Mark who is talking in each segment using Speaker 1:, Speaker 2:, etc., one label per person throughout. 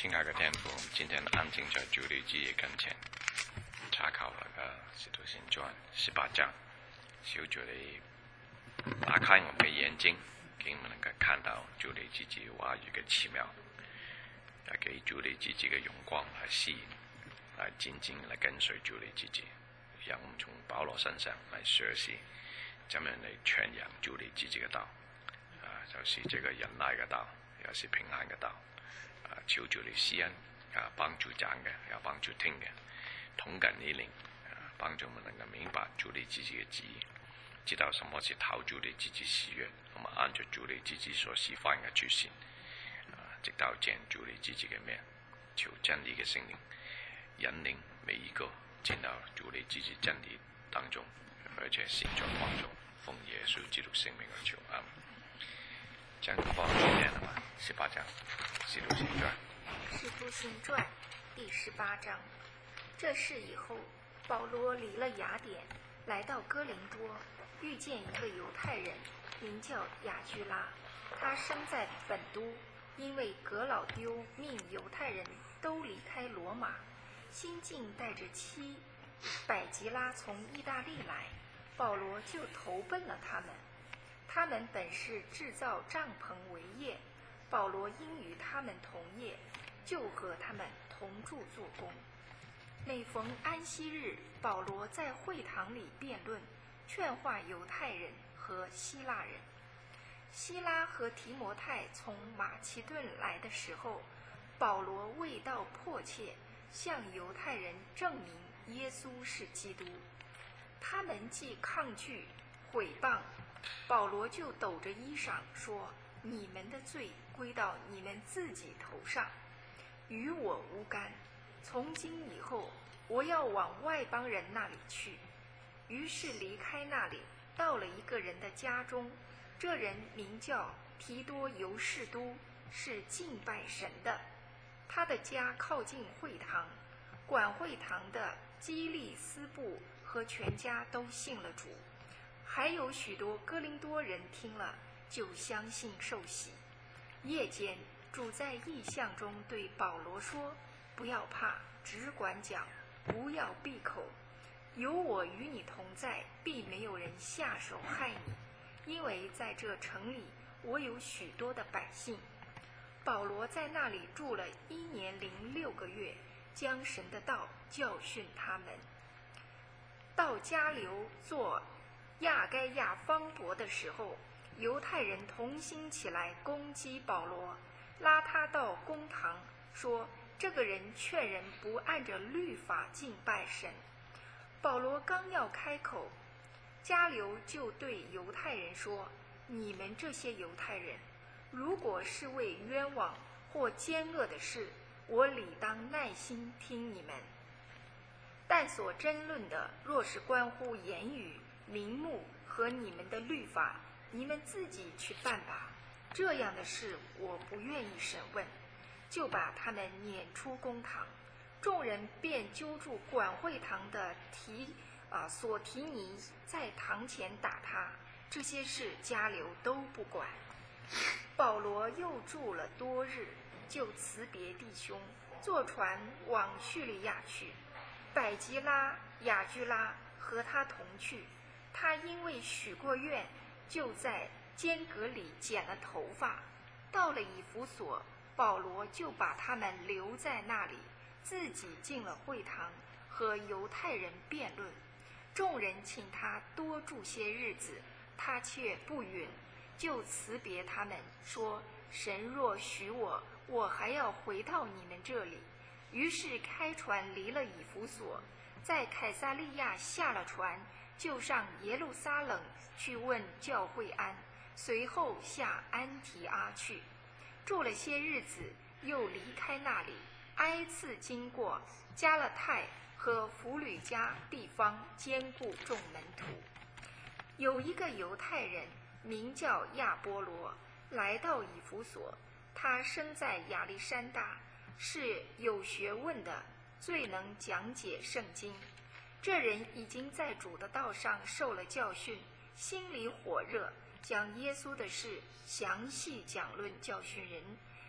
Speaker 1: 亲爱的天父，我们今天安静在主的旨意跟前，查考那个《使徒行传》18章，求主你打开我们的眼睛，给我们能够看到主的自己话语的奇妙，来给主的自己的荣光来吸引，来紧紧来跟随主的自己，让我们从保罗身上来学习怎么样来传扬主的自己的道，就是这个忍耐的道，也是平安的道。求主你施恩，帮助讲嘅，也帮助聽嘅，統緊你靈，幫助我們能夠明白主你自己嘅旨意，知道什麼是討主你自己喜悅，同埋按照主你自己所示範嘅出現，直到見主你自己嘅面，求真理嘅聖靈引領每一個進到主你自己真理當中，而且行在光中，奉耶穌基督聖名而求，阿們。將放今天了嘛，18章，《使徒行傳》。
Speaker 2: 《使徒行傳》第18章。這事以後，保羅離了雅典，來到哥林多，遇見一個猶太人，名叫雅居拉。他生在本都，因為革老丟命猶太人都離開羅馬，新近帶着妻百吉拉從意大利來，保羅就投奔了他們。他們本是製造帳篷為業，保羅因與他們同業，就和他們同住做工。每逢安息日，保羅在會堂裡辯論，勸化猶太人和希臘人。希拉和提摩太從馬其頓來的時候，保羅為道迫切，向猶太人證明耶穌是基督。他們既抗拒毀謗，保羅就抖着衣裳說：你們的罪歸到你們自己頭上，與我無干。從今以後，我要往外邦人那裡去。於是離開那裡，到了一個人的家中，這人名叫提多猶士都，是敬拜神的。他的家靠近會堂，管會堂的基利斯布和全家都信了主。還有許多哥林多人聽了，就相信受洗。夜間，主在異象中對保羅說：不要怕，只管講，不要閉口。有我與你同在，必沒有人下手害你，因為在這城裡，我有許多的百姓。保羅在那裡住了1年06個月，將神的道教訓他們。到迦流做亞該亞方伯的時候，猶太人同心起來攻擊保羅，拉他到公堂，說這個人勸人不按着律法敬拜神。保羅剛要開口，迦流就對猶太人說：你們這些猶太人，如果是為冤枉或奸惡的事，我理當耐心聽你們；但所爭論的，若是關乎言語、名目和你們的律法，你們自己去辦吧。這樣的事我不願意審問，就把他們攆出公堂。眾人便揪住管會堂的索提尼，在堂前打他。這些事迦流都不管。保羅又住了多日，就辭別弟兄，坐船往敘利亞去。百吉拉、雅居拉和他同去。他因為許過願，就在間隔裡剪了頭髮。到了以弗所，保羅就把他們留在那裡，自己進了會堂，和猶太人辯論。眾人請他多住些日子，他卻不允，就辭別他們，說：神若許我，我還要回到你們這裡。於是開船離了以弗所，在凱撒利亞下了船，就上耶路撒冷去問教會安，隨後下安提阿去，住了些日子，又離開那裡，挨次經過加勒泰和弗呂家地方，兼顧眾門徒。有一個猶太人名叫亞波羅，來到以弗所，他生在亞歷山大，是有學問的，最能講解聖經。這人已經在主的道上受了教訓，心裡火熱，將耶穌的事詳細講論教訓人。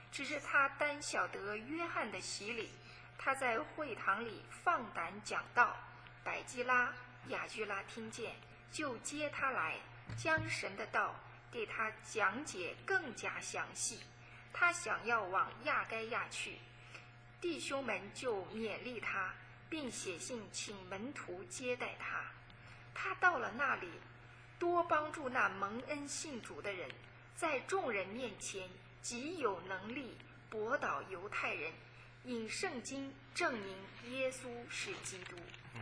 Speaker 2: 只是他单晓得约翰的洗礼。他在会堂里放胆讲道，百基拉、雅居拉听见，就接他来，将神的道给他讲解更加详细。他想要往亚该亚去，弟兄们就勉励他，并写信请门徒接待他。他到了那里，多帮助那蒙恩信主的人，在众人面前极有能力驳倒犹太人，引圣经证明耶稣是基督。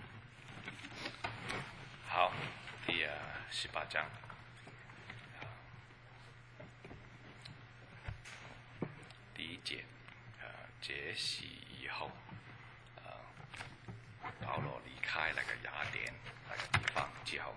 Speaker 1: 好，第18章。第1节，这事以后，保罗离开那个雅典那个地方之后，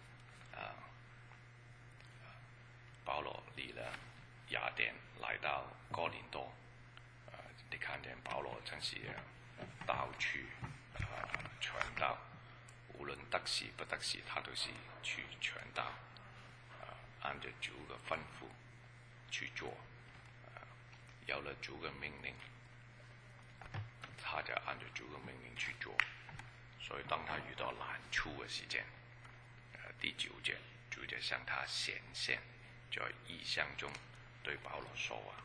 Speaker 1: 保罗离了雅典，来到哥林多。你看见保罗真是到处传道，无论得时不得时，他都是去传道，按照主的吩咐去做。有了主的命令，他就按照主的命令去做。所以当他遇到难处的时间，第9节，主就向他显现，在异象中对保罗说话。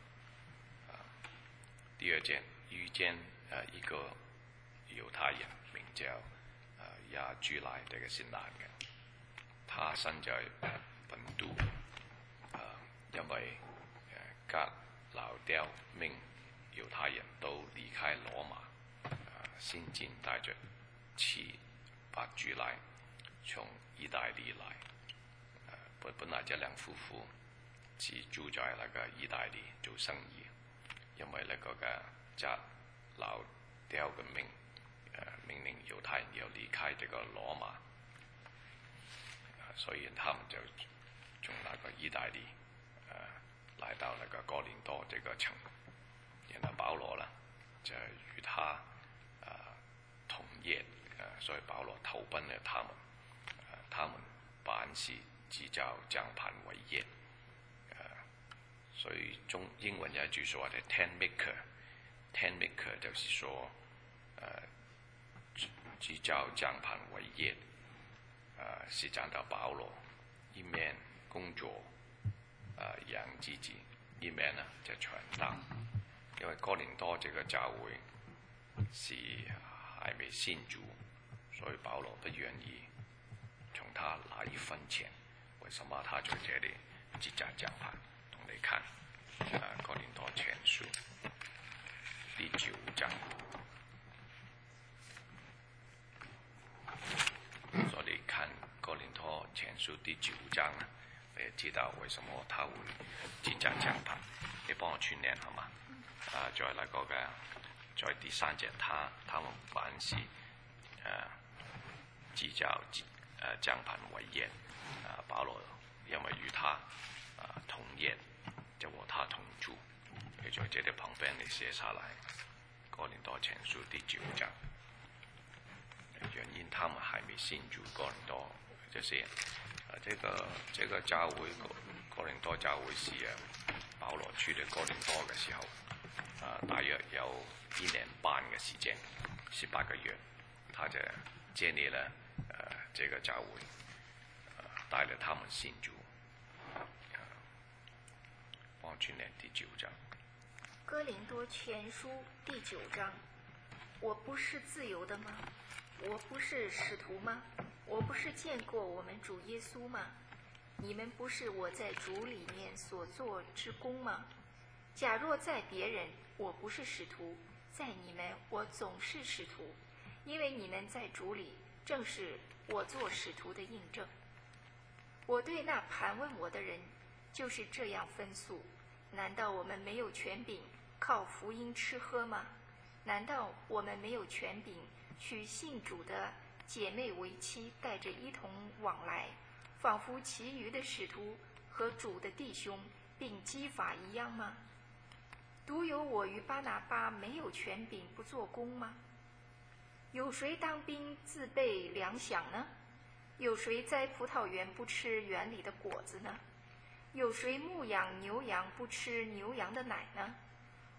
Speaker 1: 第2节，遇见一个犹太人，名叫雅居拉，这个是男嘅，他生在本都，因為格老刁命猶太人都離開羅馬，先前帶着妻百主來從意大利來。本來這兩夫婦是住在那個意大利做生意，因為那個嘅格老刁嘅命令猶太人要離開這個羅馬，所以他們就從那個意大利來到那個哥林多這個城，然後保羅呢就與他同業，所以保羅投奔了他們，他們辦事只照帳棚為業，所以英文有一句說話係 tent maker 就是說只照帳棚為業，是講到保羅一面工作養自己，一面呢就傳道。因為哥林多這個教會是還未信主，所以保羅不願意從他拿一分錢。為什麼他在這裡支紮帳棚？同你看哥林多前書第9章。所以看哥林多前書第9章呢，你也知道為什麼他會支紮帳棚。你幫我串聯好嗎？在那個嘅，在第3節，他們辦事只照帳棚為業。保羅因為與他同業，就和他同住。你在這裡旁邊你寫下來，哥林多前書第9章。原因他們還沒信主哥林多，就是這個教會哥林多教會是保羅去了哥林多嘅時候，大約有1年半嘅時間，18個月，他就建立了這個教會，帶了他們信主。幫我去念第9章。
Speaker 2: 哥林多前書第9章，我不是自由的嗎？我不是使徒嗎？我不是見過我們主耶穌嗎？你們不是我在主裡面所做之功嗎？假若在別人，我不是使徒，在你們我總是使徒，因為你們在主裡正是我做使徒的印證。我對那盤問我的人就是這樣分訴：難道我們沒有權柄靠福音吃喝嗎？難道我們沒有權柄娶信主的姐妹為妻，帶着一同往來，仿佛其餘的使徒和主的弟兄並基法一樣嗎？獨有我與巴拿巴沒有權柄不做工嗎？有誰當兵自備糧饷呢？有誰栽葡萄園不吃園裡的果子呢？有誰牧養牛羊不吃牛羊的奶呢？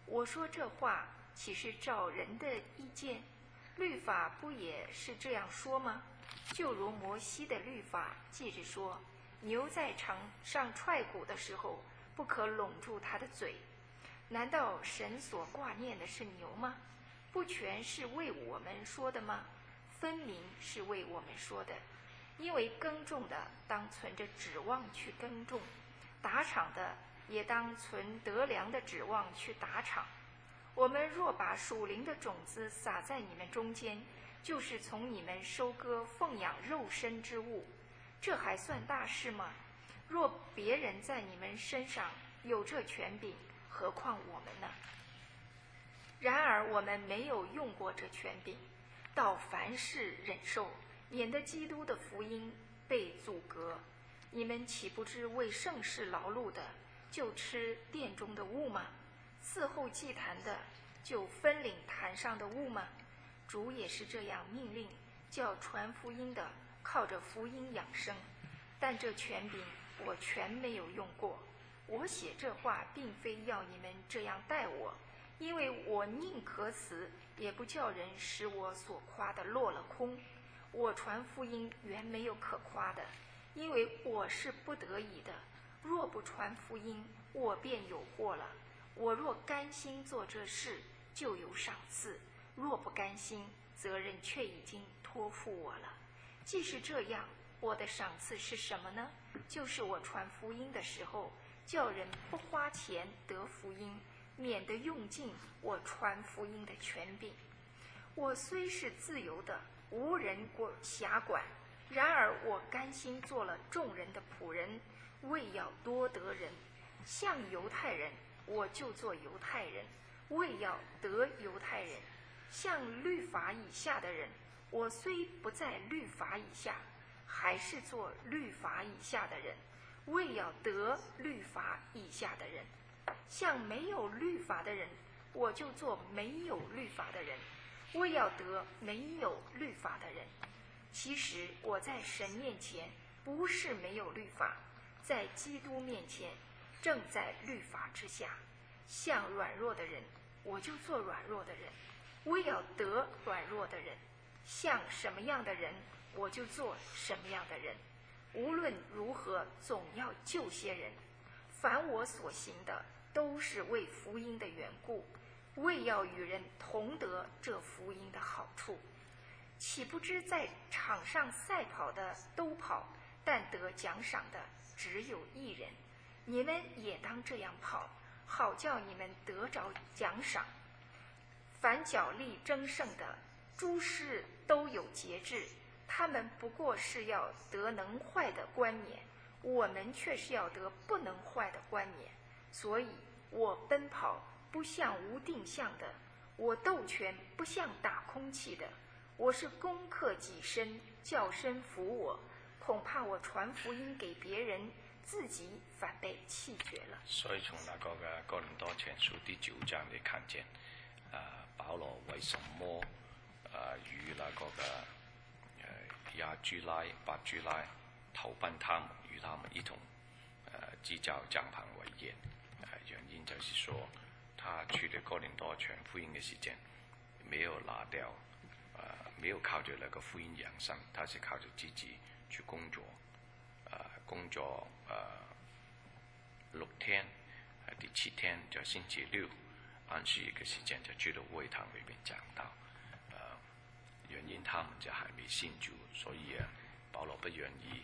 Speaker 2: 我说这话岂是照人的意见？律法不也是这样说吗？就如摩西的律法记着说，牛在场上踹鼓的时候，不可拢住它的嘴。难道神所挂念的是牛吗？不全是为我们说的吗？分明是为我们说的。因为耕种的当存着指望去耕种，打场的也当存得粮的指望去打场。我们若把属灵的种子撒在你们中间，就是从你们收割奉养肉身之物，这还算大事吗？若别人在你们身上有这权柄，何况我们呢？然而我们没有用过这权柄，到凡事忍受，免得基督的福音被阻隔。你们岂不知为圣事劳碌的，就吃殿中的物吗？伺候祭坛的，就分领坛上的物吗？主也是这样命令，叫传福音的靠着福音养生。但这权柄我全没有用过。我写这话，并非要你们这样待我，因为我宁可死，也不叫人使我所夸的落了空。我传福音原没有可夸的，因为我是不得已的。若不传福音，我便有祸了。我若甘心做这事，就有赏赐；若不甘心，责任却已经托付我了。既是这样，我的赏赐是什么呢？就是我传福音的时候，叫人不花钱得福音，免得用尽我传福音的权柄。我虽是自由的，无人辖管，然而我甘心做了众人的仆人，为要多得人。像犹太人，我就做犹太人，为要得犹太人；像律法以下的人，我虽不在律法以下，还是做律法以下的人，为要得律法以下的人；像没有律法的人，我就做没有律法的人，为要得没有律法的人。其实我在神面前不是没有律法，在基督面前正在律法之下。像软弱的人，我就做软弱的人，为要得软弱的人；像什么样的人，我就做什么样的人。无论如何，总要救些人。凡我所行的，都是为福音的缘故，为要与人同得这福音的好处。岂不知在场上赛跑的都跑，但得奖赏的只有一人。你们也当这样跑，好叫你们得着奖赏。凡角力争胜的，诸事都有节制，他们不过是要得能坏的冠冕，我们却是要得不能坏的冠冕。所以我奔跑不像无定向的，我斗拳不像打空气的。我是攻克己身，叫身服我。恐怕我传福音给别人，自己反被弃绝了。
Speaker 1: 所以从那个的哥林多前书第9章你看见，保罗为什么与那个的亚居拉、巴居拉投奔他们，与他们一同制造帐篷为业。原因就是说，他去了哥林多传福音的时间，没有拿掉。没有靠着那个福音养生，他是靠着自己去工作，工作6天，第7天就星期6安息一个时间就去到会堂里面讲道。原因他们就还没信主，所以保罗不愿意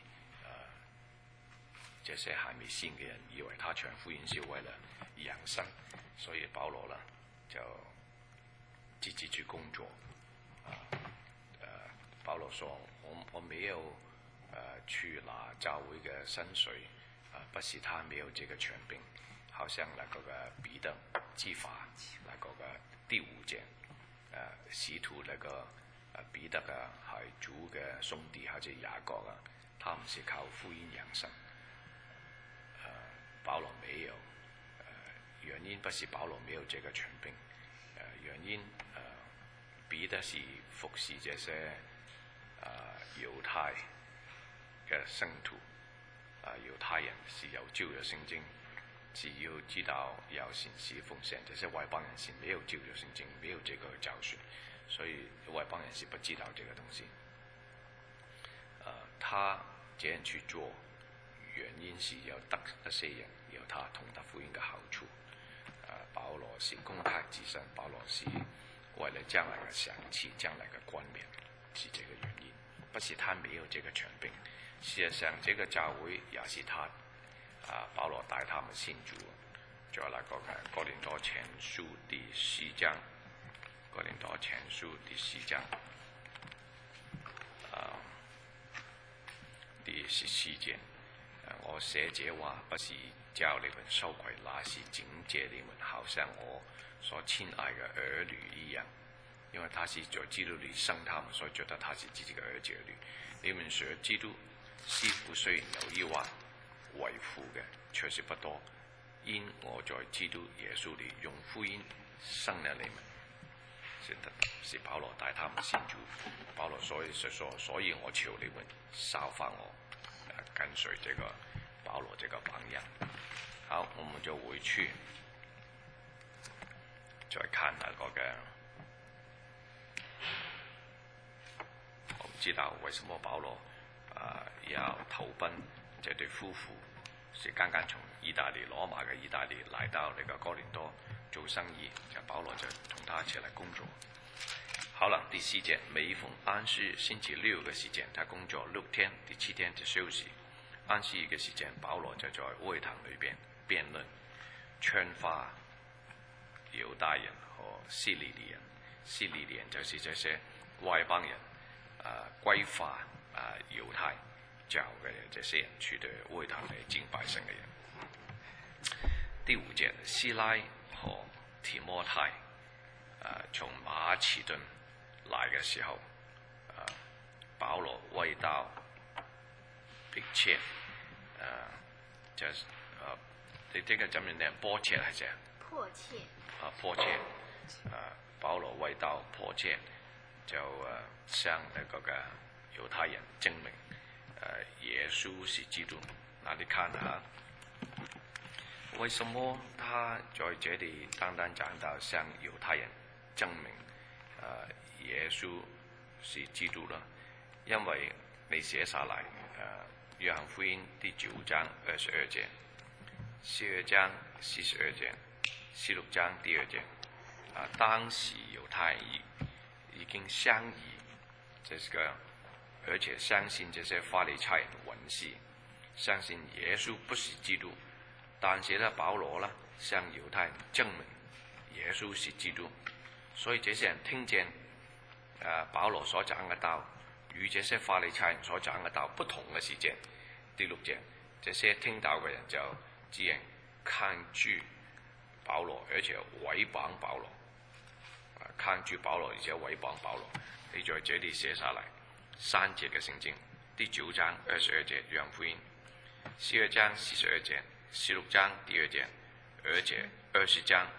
Speaker 1: 这些还没信的人以为他传福音是为了养生，所以保罗呢就自己去工作。保罗说我没有去拿教会的薪水，不是他没有这个权柄，好像那个彼得记法那个第5节，使徒那个彼得啊系主嘅兄弟，或者雅各啊，他们是靠福音养生。保罗没有，原因不是保罗没有这个权柄，原因彼得是服侍这些犹太嘅圣徒，犹太人是有旧約聖經只要知道要信息奉献，这些外邦人是没有旧约圣经，没有这个教训，所以外邦人是不知道这个东西。他这样去做，原因是要得一些人，有他同得福音的好处。保罗是公开自身，保罗是为了将来的赏赐、将来的冠冕，是这个原因，不是他没有这个权柄。事实上，这个教会也是他保罗带他们信主。在那個哥林多前書第4章，哥林多前書第4章，第14節，我寫這話不是叫你們羞愧，那是警戒你們，好像我所親愛的兒女一樣。因為他是在基督裏生他們，所以覺得他是自己的兒子兒女。你們說基督師傅雖然有一萬為父嘅，卻是不多。因我在基督耶穌裏用福音生了你們，是保羅帶他們信主。保羅所以我求你們效法我，跟隨這個保羅這個榜樣。好，我們就回去再看那個嘅，我唔知道為什麼保羅要投奔這對夫婦。是剛剛從意大利羅馬嘅意大利來到那個哥林多做生意，就保羅就同他一起來工作。好了，第4節，每逢安息日星期6嘅時間，他工作6天，第7天就休息。安息日嘅時間，保羅就在會堂裏邊辯論，勸化猶大人和希利尼人。希利尼人就是這些外邦人，歸化猶太教嘅這些人去對會堂嚟敬拜神嘅人。第5節，西拉和提摩太從馬其頓來嘅時候，保羅為到迫切，你這個怎麼念？迫切係這？
Speaker 2: 迫切。
Speaker 1: 迫切。保羅為到迫切，就向那個嘅猶太人證明。耶穌是基督。那你看下，為什麼他在這裡單單講到向猶太人證明耶穌是基督呢？因為你寫下來，約翰福音第9章22節，12章42節，16章第2節，當時猶太人已經相依，這是個。而且相信這些法利賽人文士，相信耶穌不是基督，但是呢，保羅呢向猶太人證明耶穌是基督，所以這些人聽見保羅所講嘅道與這些法利賽人所講嘅道不同嘅時間，第6節，這些聽到嘅人就自然抗拒保羅，而且毀謗保羅，抗拒保羅而且毀謗保羅。你在這裡寫下來。3節嘅聖經，第9章22節約翰福音，12章42節，16章第2節，而且20章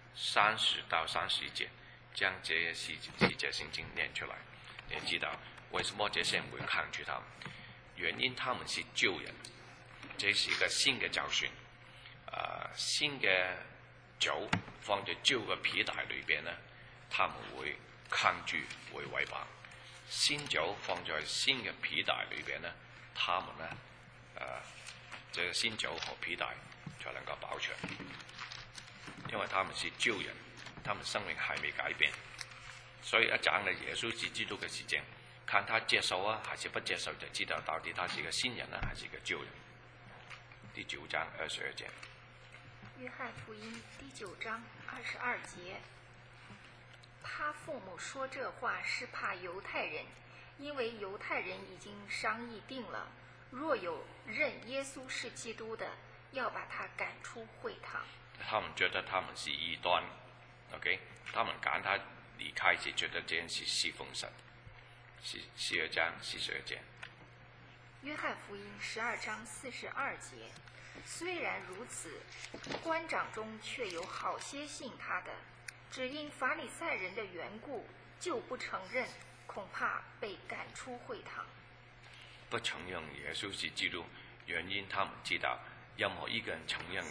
Speaker 1: 30到31節，將這些細節聖經念出來，你知道為什麼這些人會抗拒他們？原因他們是舊人，這是一個新嘅教訓，新嘅酒放在舊嘅皮帶裏邊呢，他們會抗拒，會違反。新酒放在新嘅皮帶裏邊呢，他們呢，這個新酒和皮帶才能夠保存，因為他們是舊人，他們生命還沒改變，所以一講到耶穌是基督嘅事情，看他接受啊，還是不接受，就知道到底他是一個新人呢，還是一個舊人。第9章22節。
Speaker 2: 約翰福音第9章22節。他父母說這話是怕猶太人，因為猶太人已經商議定了，若有認耶穌是基督的，要把他趕出會堂。
Speaker 1: 他們覺得他們是異端 ，OK？ 他們趕他離開，就覺得這件事侍奉神。12章42節。
Speaker 2: 約翰福音12章42節。雖然如此，官長中卻有好些信他的。只因法利賽人的緣故，就不承認，恐怕被趕出會堂。不承認耶穌是基督，原因他們知道，任何一個人承認嘅，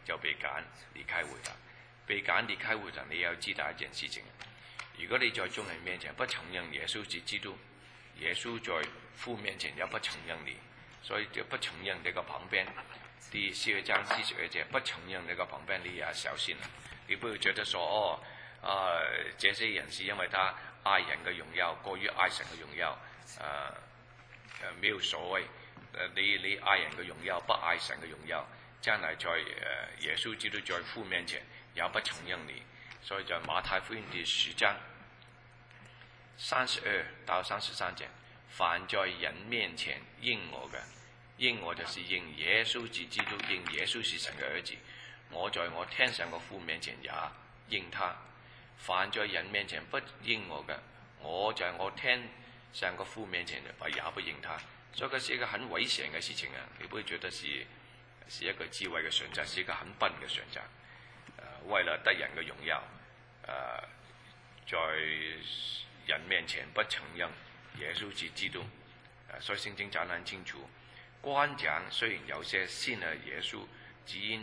Speaker 1: 就被趕離開會堂。被趕離開會堂，你要知道一件事情：如果你在眾人面前不承認耶穌是基督，耶穌在父面前也不承認你，所以就不承認你個旁邊。第12章42節，不承認你個旁邊，你也小心了。你不會覺得說這些人是因為他愛人嘅榮耀過於愛神嘅榮耀，沒有所謂。你愛人嘅榮耀不愛神嘅榮耀，將來在耶穌基督在父面前也不承認你。所以在馬太福音第10章32到33節，凡在人面前認我嘅，認我就是認耶穌是基督，認耶穌是神嘅兒子。我在我天上嘅父面前也認他。凡在人面前不認我嘅，我在我天上嘅父面前也不認他。所以這是一個很危險嘅事情啊！你不會覺得是一個智慧嘅選擇，是一個很笨嘅選擇。為了得人嘅榮耀，在人面前不承認耶穌是基督。所以聖經講得很清楚，官長雖然有些信了耶穌，只因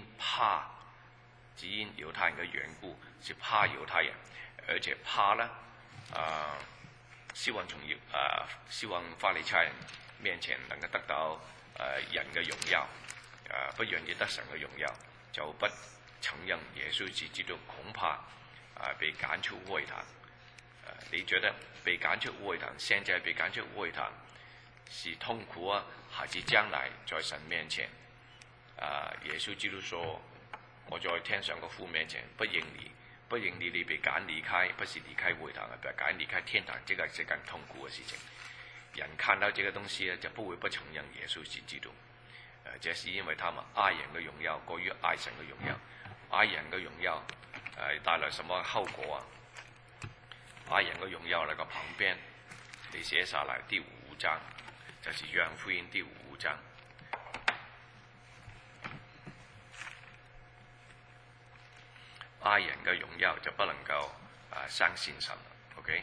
Speaker 1: 猶太人嘅緣故，是怕猶太人，而且怕呢，希望法利賽人面前能夠得到人嘅榮耀，不願意得神嘅榮耀，就不承認耶穌是基督，恐怕被趕出會堂。你覺得被趕出會堂，現在被趕出會堂是痛苦啊，還是將來在神面前耶穌基督說：我在天上嘅父面前不認你，你被趕離開，不是離開會堂，被趕離開天堂，這個是更痛苦嘅事情。人看到這個東西呢，就不會不承認耶穌是基督。這是因為他們愛人嘅榮耀過於愛神嘅榮耀。愛人嘅榮耀帶來什麼後果啊？愛人嘅榮耀那個旁邊，你寫下來第5章，就是約翰福音第5章。愛人嘅榮耀就不能夠相信神 ，OK？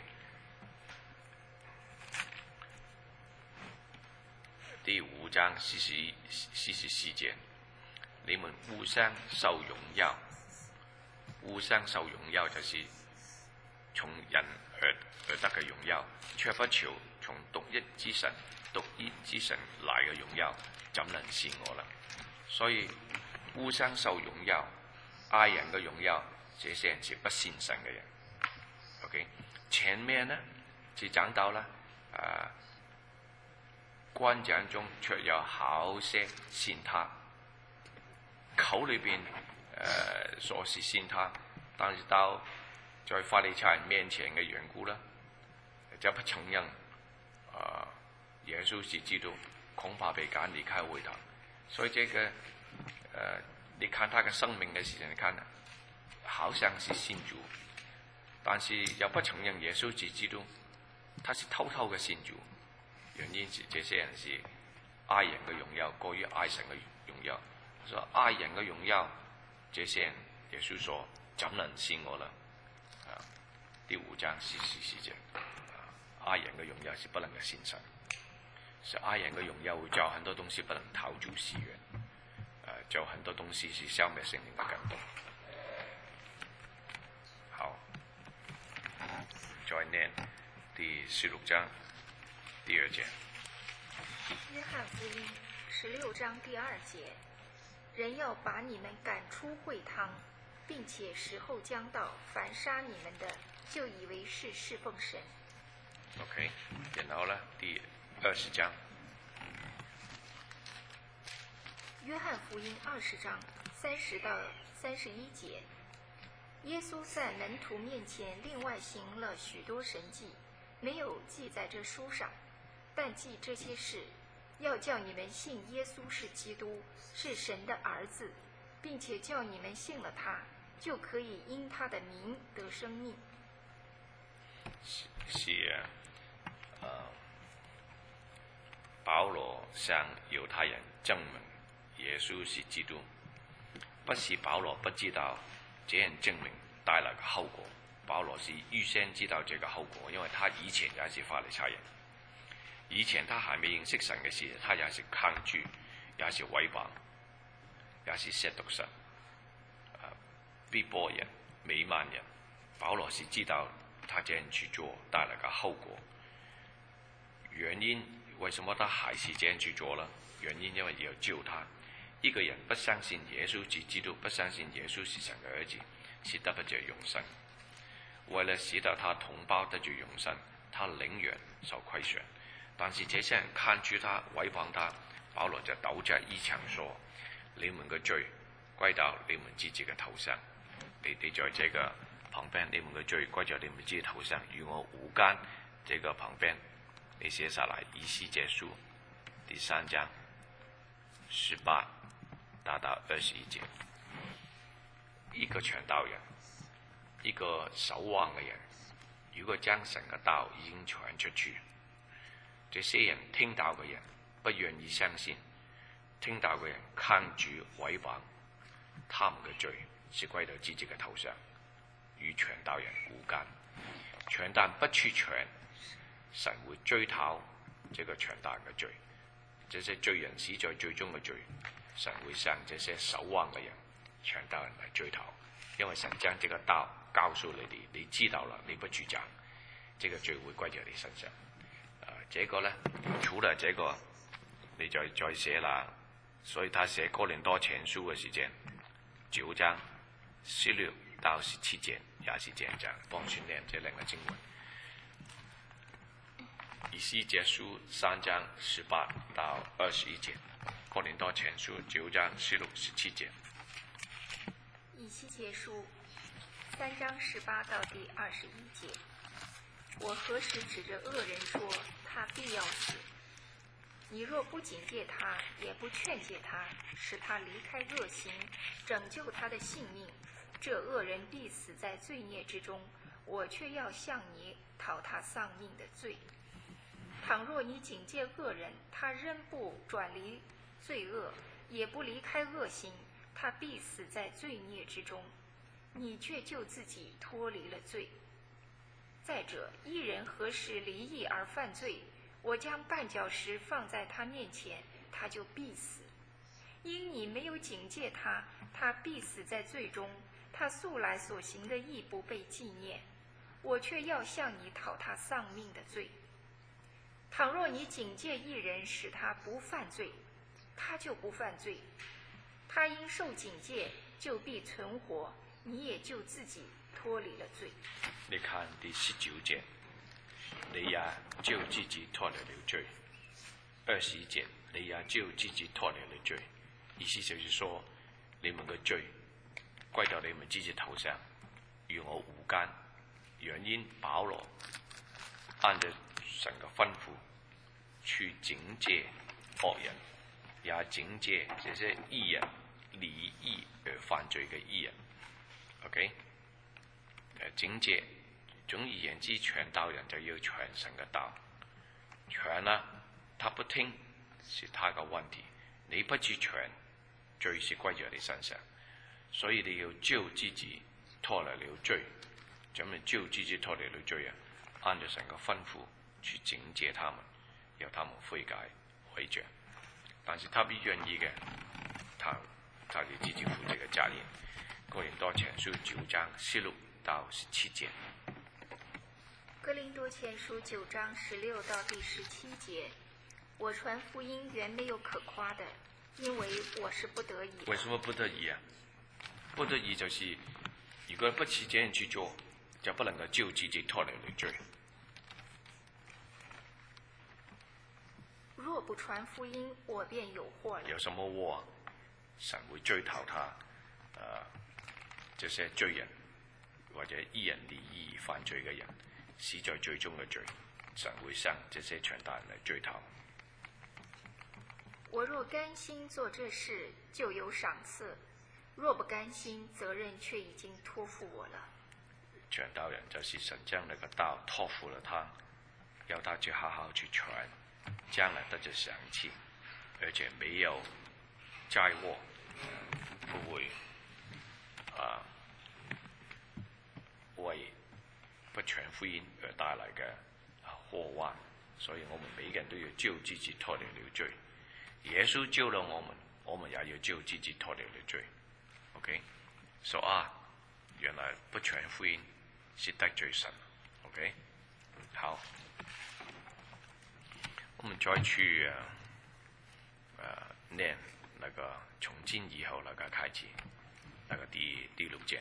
Speaker 1: 第5章44節，你們互相受榮耀，互相受榮耀就是從人而得嘅榮耀，卻不求從獨一之神來嘅榮耀，怎能是我呢？所以互相受榮耀，愛人嘅榮耀，這些人是不信神嘅人。OK， 前面呢就講到啦，官長中卻有好些信他，口裏邊說是信他，但是到在法利賽人面前嘅緣故呢，就不承認耶穌是基督，恐怕被趕離開會堂。所以這個你看他嘅生命嘅時候，你看好像是信主，但是又不承認耶穌是基督，他是偷偷嘅信主。原因是這些人是愛人嘅榮耀過於愛神嘅榮耀。所以愛人嘅榮耀，這些人耶穌說怎能信我呢？第5章44節，愛人嘅榮耀是不能夠信神，是愛人嘅榮耀會叫很多東西不能討主喜悅，就很多東西是消滅聖靈嘅感動。好，再念第16章第2節。
Speaker 2: 約翰福音16章第2節，人要把你們趕出會堂，並且時候將到，凡殺你們的，就以為是侍奉神。
Speaker 1: OK， 然後呢，第20章。
Speaker 2: 約翰福音20章30到31節，耶穌在門徒面前另外行了許多神蹟，沒有記在這書上，但記這些事，要叫你們信耶穌是基督，是神的兒子，並且叫你們信了他，就可以因他的名得生命。
Speaker 1: 是保羅向猶太人證明耶穌是基督，不是保羅不知道這樣證明帶來的後果，保羅是預先知道這個後果，因為他以前也是法利賽人，以前他還沒認識神嘅時，他也是抗拒，也是毀謗，也是褻瀆神， 逼迫人、美慢人。保罗是知道他这样去做带来的后果。原因为什么他还是这样去做呢？原因因为要救他。一个人不相信耶稣是基督，不相信耶稣是神的儿子，是得不着永生。为了使得他同胞得着永生，他宁愿受亏损。但是这些人看住他、毀謗他，保羅就抖着衣裳說：你們嘅罪歸到你們自己嘅頭上。你在這個旁邊，你們嘅罪歸在你們自己頭上，與我無干。這個旁邊你寫下來，以西結書第3章18到21節。一個傳道人，一個守望嘅人，如果將神嘅道已經傳出去，這些人聽到嘅人不願意相信，聽到嘅人看住毀謗，他們嘅罪是歸到自己嘅頭上，與傳道人無干。傳道不去傳，神會追討這個傳道人嘅罪。這些罪人死在罪中嘅罪，神會向這些守望嘅人、傳道人嚟追討，因為神將這個道告訴你哋，你知道了，你不去講，這個罪會歸在你身上。這個呢，除了這個，你再寫啦。所以他寫哥林多前書嘅時間9章16到17節，也是這樣講，幫選念這兩個經文。以西結書3章18到21節，哥林多前書9章16、17節。
Speaker 2: 以西結書3章18到第21節。我何時指着惡人說他必要死？你若不警戒他，也不勸戒他，使他離開惡行，拯救他的性命，這惡人必死在罪孽之中，我卻要向你討他喪命的罪。倘若你警戒惡人，他仍不轉離罪惡，也不離開惡行，他必死在罪孽之中，你卻救自己脫離了罪。再者，一人何時離義而犯罪，我將絆腳石放在他面前，他就必死。因你沒有警戒他，他必死在罪中，他素來所行的義不被紀念，我卻要向你討他喪命的罪。倘若你警戒一人，使他不犯罪，他就不犯罪。他因受警戒，就必存活，你也就自己脫離了罪。
Speaker 1: 你看第19節，你也就自己脫離了罪。21節，你也就自己脫離了罪。意思就是說，你們嘅罪歸到你們自己頭上，與我無干。原因保羅按照神嘅吩咐去警戒惡人，也警戒這些義人離義而犯罪嘅義人。OK， 警戒，總而言之，傳道人就要傳神嘅道。傳啦，他不聽是他嘅問題，你不去傳，罪是歸在你身上。所以你要救自己脫離了罪，怎麼救自己脫離了罪啊？按照神嘅吩咐去警戒他們，要他們悔改回轉。但是他不願意嘅，他就自己負這個責任。哥林多前書9章16到17節。
Speaker 2: 哥林多前書9章16到第17節，我傳福音原沒有可誇的，因為我是不得已。
Speaker 1: 為什麼不得已啊？不得已就是如果不是這樣去做，就不能夠救自己脫離了罪。
Speaker 2: 若不傳福音，我便有禍了。
Speaker 1: 有什麼禍啊？神會追討他，這些罪人或者依人離義犯罪嘅人，死在罪中嘅罪，神會向這些傳道人嚟追討。
Speaker 2: 我若甘心做這事，就有賞賜；若不甘心，責任卻已經託付我了。
Speaker 1: 傳道人就是神將那個道託付了他，要他去好好去傳，將來得着賞賜，而且沒有災禍，不會為不傳福音而帶來嘅禍患。所以我們每個人都要救自己脫離了罪。耶穌救了我們，我們也要救自己脫離了罪。OK，so 原來不傳福音是得罪神。OK， 好，我們再去念那個從今以後那個開始，那個第6節。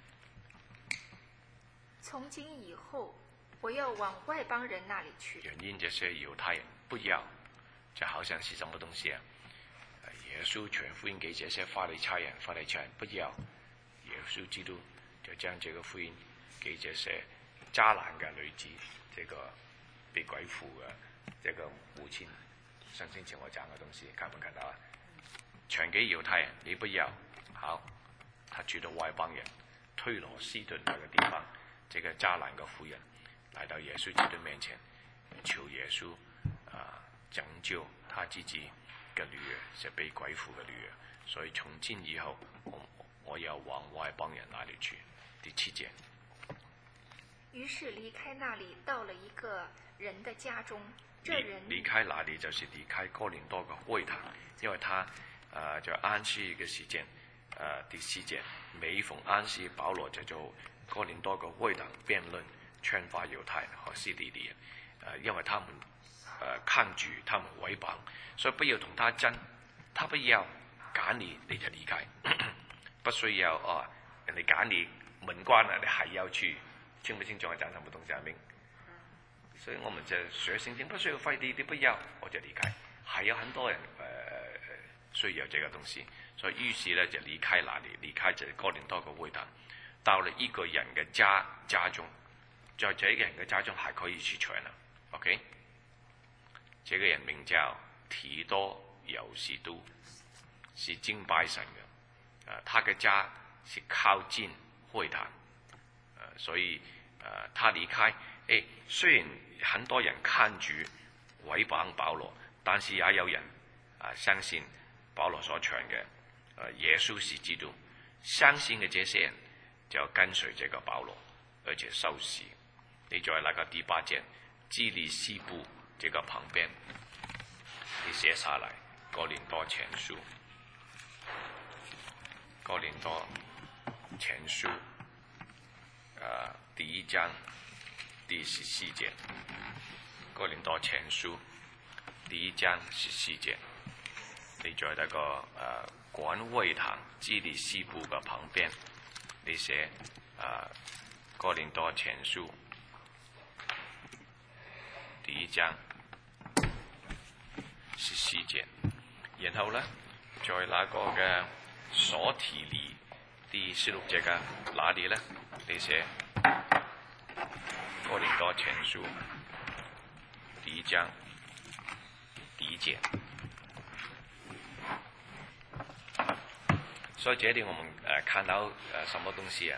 Speaker 2: 從今以後，我要往外邦人那裡去。
Speaker 1: 原因這些猶太人不要，就好像是什麼東西啊？耶穌傳福音給這些法利賽人不要，耶穌基督就將這個福音給這些渣男嘅女子，這個被鬼附嘅這個母親。上星期我講嘅東西，看唔看到啊？傳給猶太人你不要，好，他去到外邦人推羅西頓那個地方，這個渣男嘅婦人來到耶穌基督面前，求耶穌拯救他自己嘅女兒，是被鬼附嘅女兒。所以從今以後，我要往外邦人那裡去。第7節。
Speaker 2: 於是離開那裡，到了一個人的家中。這人
Speaker 1: 離開那裡就是離開哥林多嘅會堂，因為他就安息嘅時間，第4節，每逢安息，保羅就做哥林多嘅會堂辯論，勸化猶太和希利尼人，因為他們抗拒，他們毀謗，所以不要同他爭，他不要揀你就離開，不需要人哋揀你門關啊，你還要去，清不清楚我講什麼東西啊？明？所以我們就學聖經不需要費力，你不要我就離開。還有很多人需要這個東西，所以於是呢就離開那裡，離開這哥林多嘅會堂，到了一個人嘅家中，在這個人嘅家中還可以去傳啦。OK， 這個人名叫提多猶士都，是敬拜神嘅，他嘅家是靠近會堂，所以他離開。雖然很多人看住毀謗保羅，但是也有人相信保羅所傳嘅耶穌是基督，相信嘅這些人就跟隨這個保羅，而且受洗。你在那個第8節基利西布這個旁邊，你寫下來哥林多前書，哥林多前書第1章第14節，哥林多前書第1章14節，你在那個管會堂基利西布嘅旁邊，你寫哥林多前書第1章14節，然後呢，在那個嘅所提尼第16節嘅那裡呢，你寫哥林多前書第1章第1節，所以這裡我們看到什麼東西啊？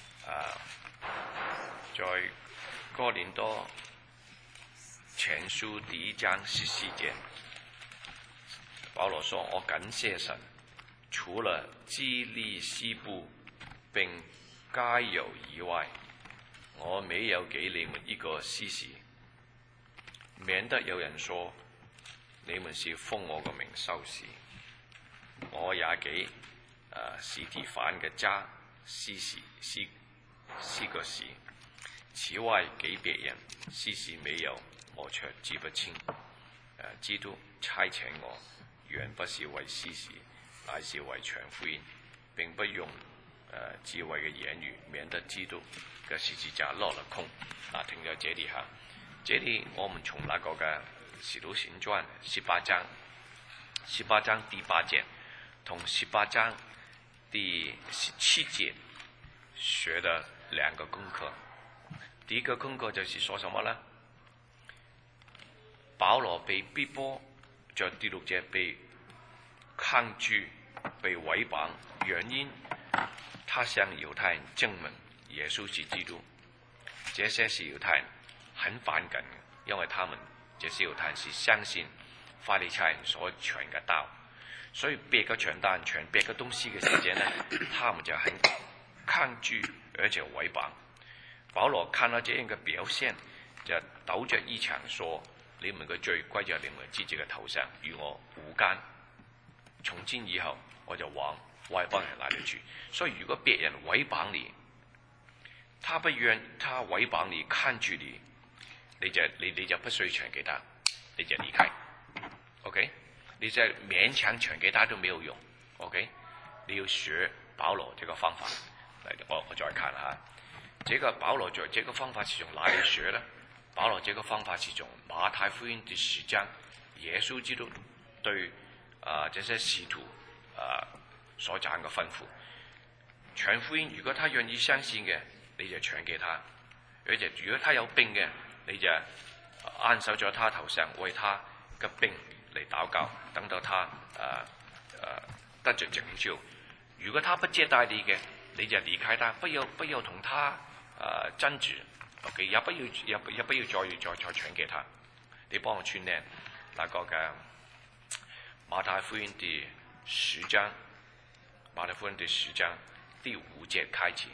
Speaker 1: 在哥林多前書第1章14節，保羅說：我感謝神，除了基利西布並該猶以外，我沒有給你們一個施洗，免得有人說你們是奉我個名受洗。我也給司提反嘅家施個洗，此外給別人施洗沒有，我卻記不清。基督差遣我，原不是為施洗，乃是為傳福音，並不用智慧嘅言語，免得基督嘅十字架落了空。停在這裡哈，這裡我們從那個嘅使徒行傳18章第8節同18章第17節學的兩個功課。第一個功課就是說什麼呢？保羅被逼迫，在第6節被抗拒、被毀謗，原因他向猶太人證明耶穌是基督。這些是猶太人很反感，因為他們這些猶太人是相信法利賽人所傳嘅道，所以別個傳道人傳別個東西嘅時間呢，他們就很抗拒而且毀謗。保羅看到這樣嘅表現，就抖着衣裳說：你們嘅罪歸在你們自己嘅頭上，與我無干。從今以後，我就往外邦人那裡去。所以如果別人毀謗你， 他不愿他毀謗你，看住你，你就不需要傳給他，你就離開。OK， 你再勉強傳給他都沒有用。OK， 你要學保羅這個方法。我再看哈，這個保羅這個方法是從哪裡學呢？保羅這個方法是從馬太福音第10章，耶穌基督對這些使徒所講嘅吩咐。傳福音，如果他願意相信嘅，你就傳給他；如果他有病嘅，你就按手在他頭上，為他嘅病嚟禱告，等到他得着拯救。如果他不接待你嘅，你就離開他，不要同他爭執。OK， 也不要再傳給他。你幫我串呢那個嘅馬太福音第10章，馬太福音第10章第5節開始。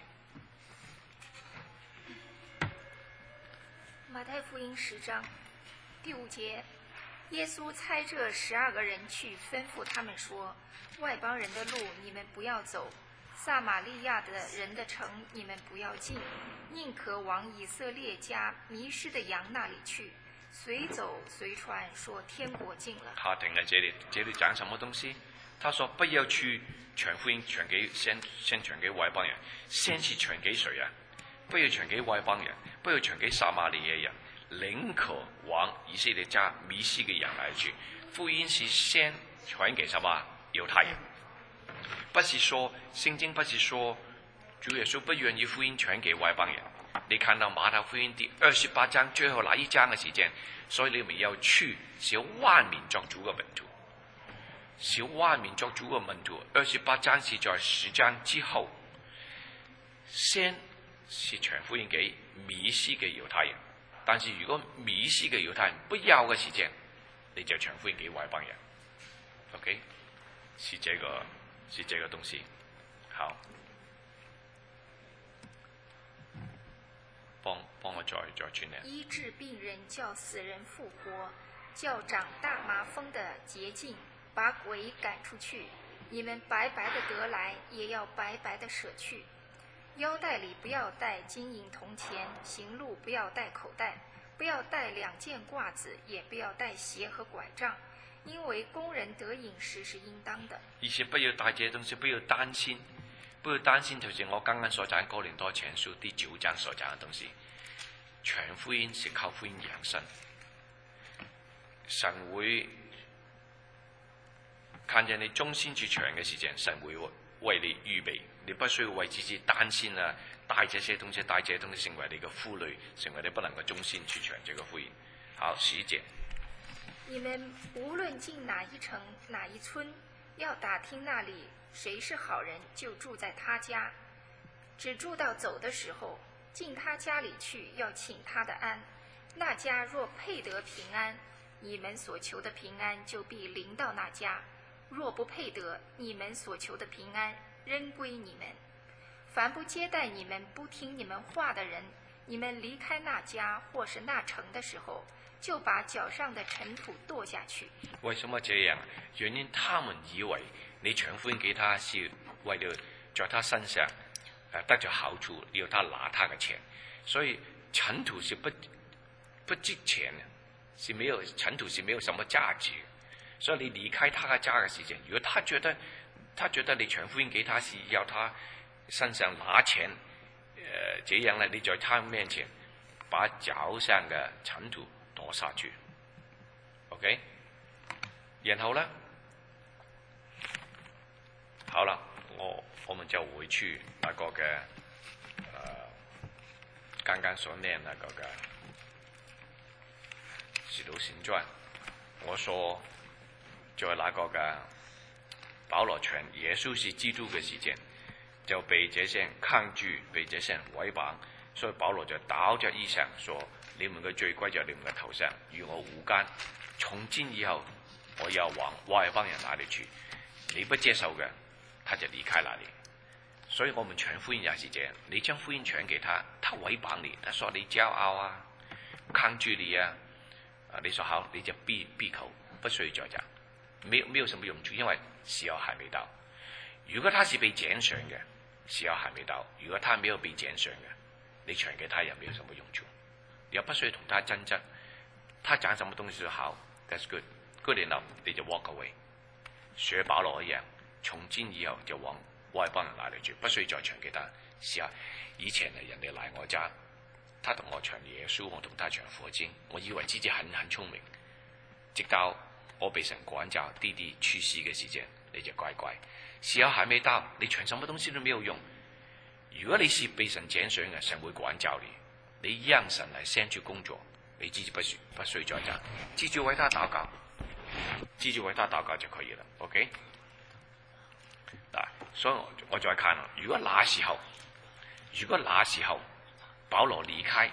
Speaker 2: 馬太福音10章第5節，耶穌差這12個人去，吩咐他們說：外邦人的路你們不要走，撒瑪利亞的人的城你們不要進，寧可往以色列家迷失的羊那裡去，隨走隨傳，說天國近了。
Speaker 1: 他停在這裡講什麼東西？他說不要去傳福音，先傳給外邦人，先是傳給誰啊？不要傳給外邦人，不要傳給撒瑪利亞人，寧可往以色列家迷失嘅人來去。福音是先傳給什麼？猶太人。不是說聖經不是說主耶穌不願意福音傳給外邦人。你看到馬太福音第28章最後那一章嘅時間，所以你們要去使萬民作主嘅門徒。使萬民作主嘅門徒，28章是在10章之後，先是傳福音給迷失嘅猶太人。但是如果迷失嘅猶太人不要嘅時間，你就傳福音給外邦人。OK， 是這個東西。好，幫我再轉呢。
Speaker 2: 醫治病人，叫死人復活，叫長大麻風的潔淨，把鬼趕出去。你們白白的得來，也要白白的捨去。腰帶裡不要帶金銀銅錢，行路不要帶口袋，不要帶2件褂子，也不要帶鞋和拐杖，因為工人得飲食是應當的。
Speaker 1: 意思不要帶這些東西，不要擔心，就是我剛剛所講哥林多前書第9章所講嘅東西。傳福音是靠福音養生，神會看見你忠心去傳嘅時間，神會為你預備，你不需要為自己擔心啊，帶這些東西成為你嘅負累，成為你不能夠忠心去傳這個福音。好，11節。
Speaker 2: 你們無論進哪一城哪一村，要打聽那裡誰是好人，就住在他家，只住到走的時候，進他家裡去，要請他的安。那家若配得平安，你們所求的平安就必臨到那家；若不配得，你們所求的平安仍歸你們。凡不接待你們、不聽你們話的人，你們離開那家或是那城的時候，就把腳上的塵土跺下去。
Speaker 1: 為什麼這樣？原因他們以為你傳福音給他是為了在他身上得着好處，要他拿他嘅錢，所以塵土是不值錢嘅，塵土是沒有什麼價值。所以你離開他嘅家嘅時間，如果他覺得你傳福音給他是要他身上拿錢，這樣呢，你在他面前把腳上嘅塵土跺下去 ，OK， 然後呢，好了，我們就回去那個嘅剛剛所念那個嘅《使徒行傳》，我說在那個嘅保羅傳耶穌是基督嘅時間，就被這些人抗拒，被這些人毀謗，所以保羅就倒着衣裳說：你們嘅罪歸在你們嘅頭上，與我無干。從今以後，我要往外邦人那裡去。你不接受嘅，他就離開那裡。所以我們傳福音也是這樣，你將福音傳給他，他毀謗你，他說你驕傲啊，抗拒你啊，你說好，你就閉口，不需要再講，沒有什麼用處，因為時候還沒到。如果他是被揀選嘅，時候還沒到；如果他沒有被揀選嘅， 你传给他也没有什么用处，你也不需要同他争执，他讲什么东西就好 ，That's good enough， 你就 walk away。学保羅一樣，從今以後就往外邦人那裏去，不需要再傳給他。試下以前啊，人哋嚟我家，他同我傳耶穌，我同他傳佛經，我以為自己很聰明，直到我被神管教，弟弟去世嘅時間，你就乖乖。時候還沒到，你傳什麼東西都沒有用。如果你是被神揀選嘅，神會管教你，你讓神嚟先去工作，你自己不需再講，記住為他禱告。記住為他禱告就可以了 ，OK？ 嗱，所以我再看，如果那時候保羅離開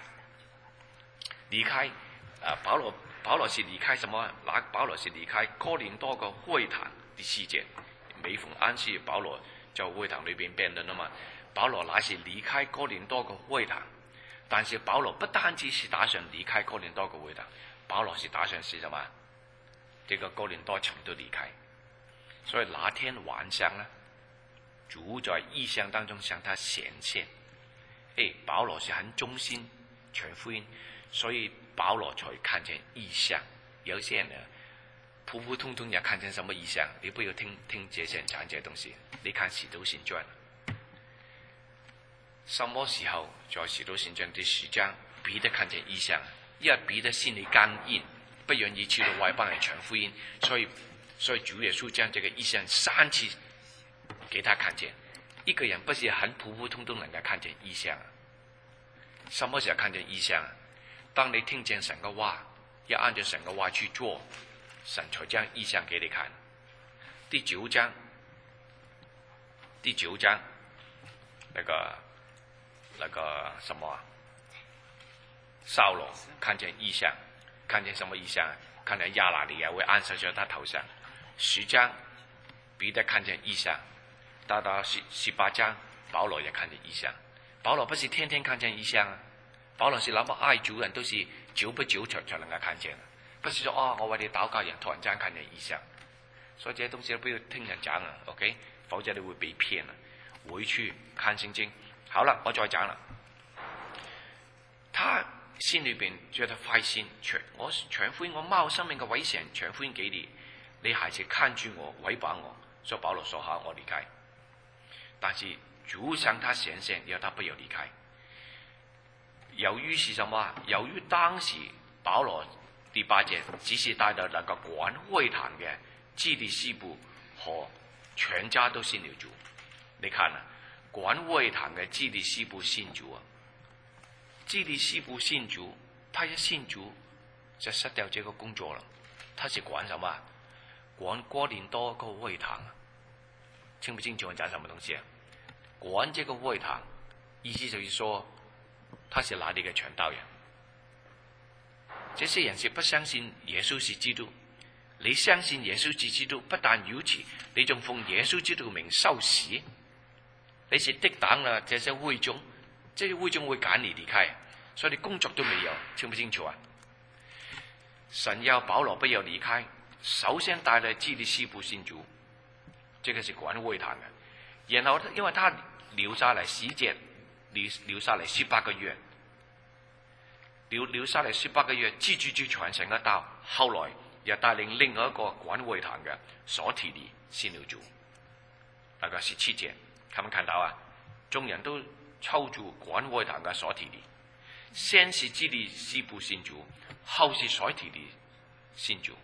Speaker 1: 保羅是離開什麼？保羅是離開哥林多個會堂的時間，每逢安息，保羅在會堂裏邊辯論啊嘛。保羅那是離開哥林多個會堂，但是保羅不單止是打算離開哥林多個會堂，保羅是打算是什麼？這個哥林多城都離開，所以那天晚上呢，主在異象當中向他顯現。保羅是很忠心傳福音，所以保羅才看見異象。有些人呢，普普通通也看見什麼異象，你不要聽這些人講這些東西。你看《使徒行傳》，什麼時候在《使徒行傳》第10章，彼得看見異象？因為彼得心裡剛硬，不願意去到外邦人傳福音，所以主耶穌將這個異象3次給他看見。一個人不是很普普通通能夠看見異象，什麼時候看見異象？當你聽見神嘅話，要按照神嘅話去做，神才將異象給你看。第9章，那個什麼啊？掃羅看見異象，看見什麼異象？看見亞拿尼亞會按手在他頭上。10章，彼得看見異象。到18章，保羅也看見異象。保羅不是天天看見異象啊，保羅是那麼愛主人，都是久不久才能夠看見。不是說我為你禱告人突然間看見異象，所以這些東西都不要聽人講啊 ，OK？ 否則你會被騙啊。回去看聖經。好了，我再講了。他心裏邊覺得開心，我傳福音，我冒生命嘅危險傳福音給你，你還是看住我，毀謗我。所以保羅說好，我離開。但是主向他顯現，要他不要離開。由於是什麼？由於當時保羅第8節只是帶到那個管會堂嘅基利司布和全家都信了主。你看啊，管會堂嘅基利司布信主啊，基利司布信主，他一信主就失掉這個工作了。他是管什麼？管哥林多個會堂。清不清楚我講什麼東西啊？管這個會堂，意思就是說，他是哪裏嘅傳道人？這些人是不相信耶穌是基督。你相信耶穌是基督，不但如此，你仲奉耶穌基督名受洗，你是敵擋了這些會眾，這些會眾會趕你離開，所以你工作都沒有，清不清楚啊？神要保羅不要離開，首先帶來基利司布信主。這個是管會堂嘅，然後因為他留下來時節，留下來18個月，留下來18個月，記住傳神嘅道，後來又帶領另外一個管會堂嘅所提尼信了主。那個17節，看沒看到啊？眾人都抽住管會堂嘅所提尼，先是基利司布信主，後是所提尼信主。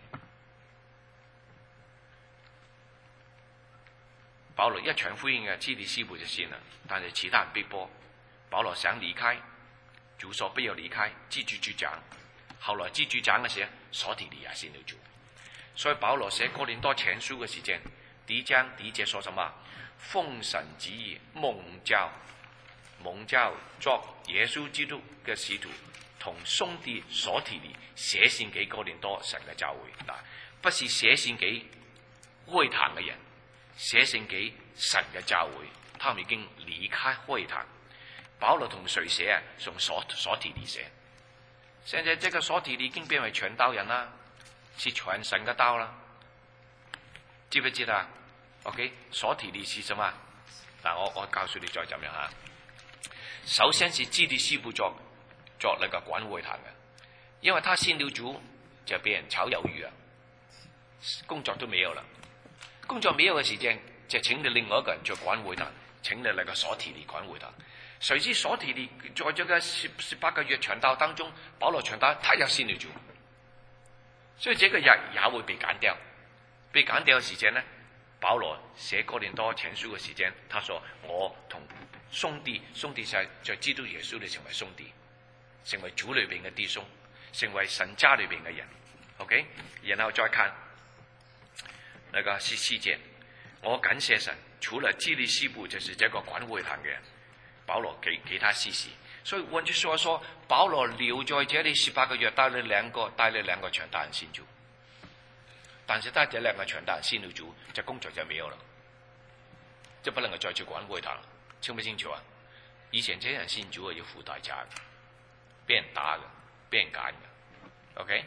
Speaker 1: 保羅一傳福音嘅基利司布就信了，但是其他人逼迫，保羅想離開，主說不要離開，繼續去講。後來繼續講嘅時候，所提尼也信了主。所以保羅寫哥林多前書嘅時間，第1章第1節說什麼？奉神旨意蒙召作耶穌基督嘅使徒，同兄弟所提尼寫信給哥林多神嘅教會。嗱，不是寫信給會堂嘅人。寫信給神嘅教會，他們已經離開會堂。保羅同誰寫啊？從所提尼寫。現在這個所提尼已經變為傳道人啦，是傳神嘅道啦。知不知道啊 ？OK， 所提尼是什麼？嗱，我告訴你再怎樣嚇。 首先是基利斯布作那个管会堂的，因为他信了主就被人炒鱿鱼啊，工作都没有了。工作没有的时间，就请了另外一个人做管会堂，请了那个索提尼管会堂。谁知索提尼在这个18个月传道当中，保罗传道他也信了主，所以这个人也会被赶掉。被赶掉的时间呢，保罗写哥林多前书的时间，他说我同兄弟在基督耶穌裏成為兄弟，成為主裏邊嘅弟兄，成為神家裏邊嘅人。OK， 然後再看那個14節，我感謝神，除了基利斯布就是這個管會堂嘅人，保羅給他試試。所以換句說，保羅留在這裏18個月，帶了兩個傳道人信主。但是他這兩個傳道人信了主，這工作就沒有了，就不能夠再去管會堂。清不清楚啊？以前這些人信主要付代價嘅，俾人打嘅，俾人揀嘅。OK？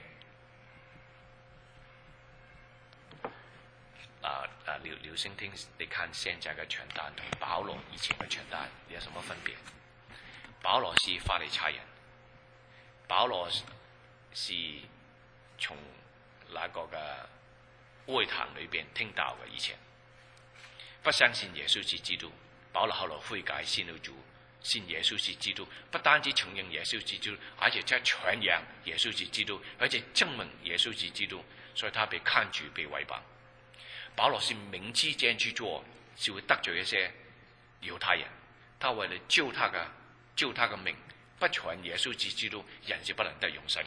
Speaker 1: 廖星聽，你看現在嘅傳道人同保羅以前嘅傳道人有什麼分別？保羅是法利賽人，保羅是從那個嘅會堂裏邊聽到嘅，以前不相信耶穌是基督。保羅後來悔改信了主，信耶穌是基督，不單止承認耶穌是基督，而且在傳揚耶穌是基督，而且證明耶穌是基督，所以他被看住被毀謗。保羅是明知這樣去做是會得罪一些猶太人，他為了救他的命，不傳耶穌是基督，人是不能得永生，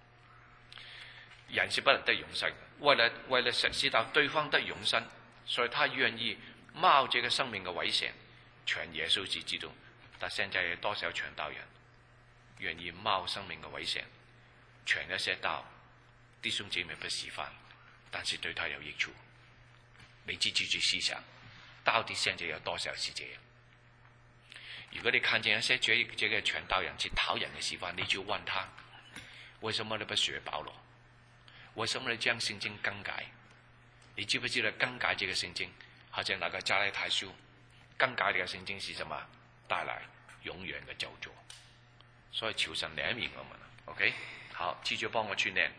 Speaker 1: 人是不能得永生。為了使到對方得永生，所以他願意冒這個生命的危險傳耶穌是基督。但現在有多少傳道人願意冒生命的危險傳一些道，弟兄姐妹不喜歡，但是對他有益處？你自己去思想，到底現在有多少是這樣？如果你看見一些這個傳道人去討人的喜歡，你就問他：為什麼你不學保羅？為什麼你將聖經更改？你知不知道更改這個聖經，好像那個加拉太書更改這個聖經是什麼？帶來永遠的咒詛。所以求神憐憫我們。OK， 好，記住幫我去念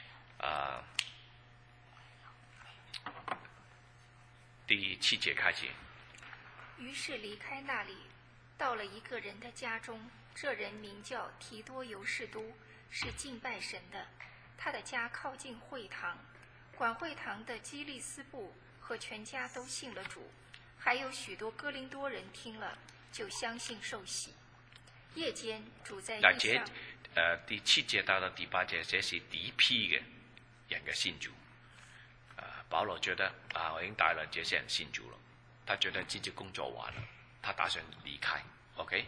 Speaker 1: 第7節開始。
Speaker 2: 於是離開那裡，到了一個人的家中，這人名叫提多猶士都，是敬拜神的。他的家靠近會堂，管會堂的基利斯布和全家都信了主，還有許多哥林多人聽了就相信受洗。夜間主在異象。
Speaker 1: 第7節到第8節，這是第一批嘅人嘅信主。保羅覺得我已經帶了這些人信主了，他覺得自己工作完了，他打算離開。OK，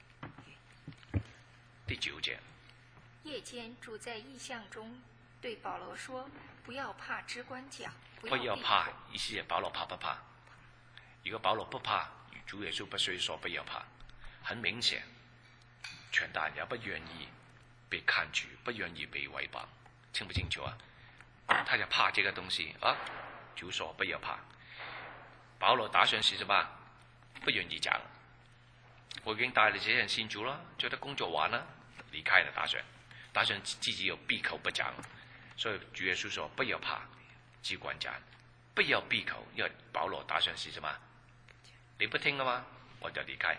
Speaker 1: 第9節。
Speaker 2: 夜間主在異象中對保羅說：不要怕，只管講。
Speaker 1: 不要怕，意思係保羅怕不怕？如果保羅不怕，主耶穌不需要說不要怕。很明顯，傳道人也不願意被看住，不願意被毀謗，清不清楚啊？他就怕這個東西啊，主說不要怕。保羅打算是什麼？不願意講，我已經帶了這些人信主了，覺得工作完了，離開了，打算自己有閉口不講。所以主耶穌說不要怕，只管講，不要閉口，因為保羅打算是什麼？你不聽了嗎？我就離開，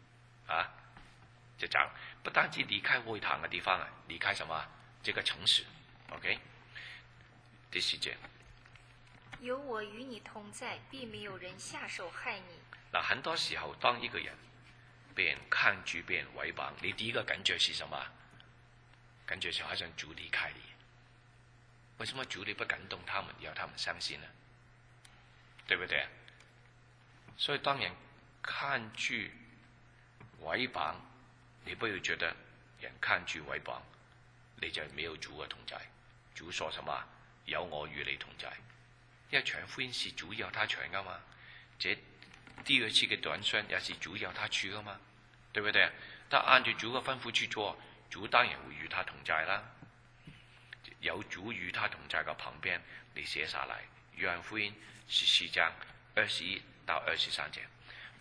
Speaker 1: 就講，不單止離開會堂的地方，離開什麼？這個城市。OK。第10節，
Speaker 2: 有我與你同在，必沒有人下手害你。
Speaker 1: 很多時候，當一個人被人看住、被人毀謗，你第一個感覺是什麼？感覺就好像主離開你。為什麼主你不感動他們，要他們相信呢？對不對？所以當人看住毀謗，你不要覺得人看住毀謗，你就沒有主嘅同在。主說什麼？有我與你同在，因為傳福音是主要他傳噶嘛，這第二次嘅短信也是主要他去噶嘛，對不對？他按照主嘅吩咐去做，主當然會與他同在啦。有主與他同在嘅旁邊，你寫下來，約翰福音14章21到23節。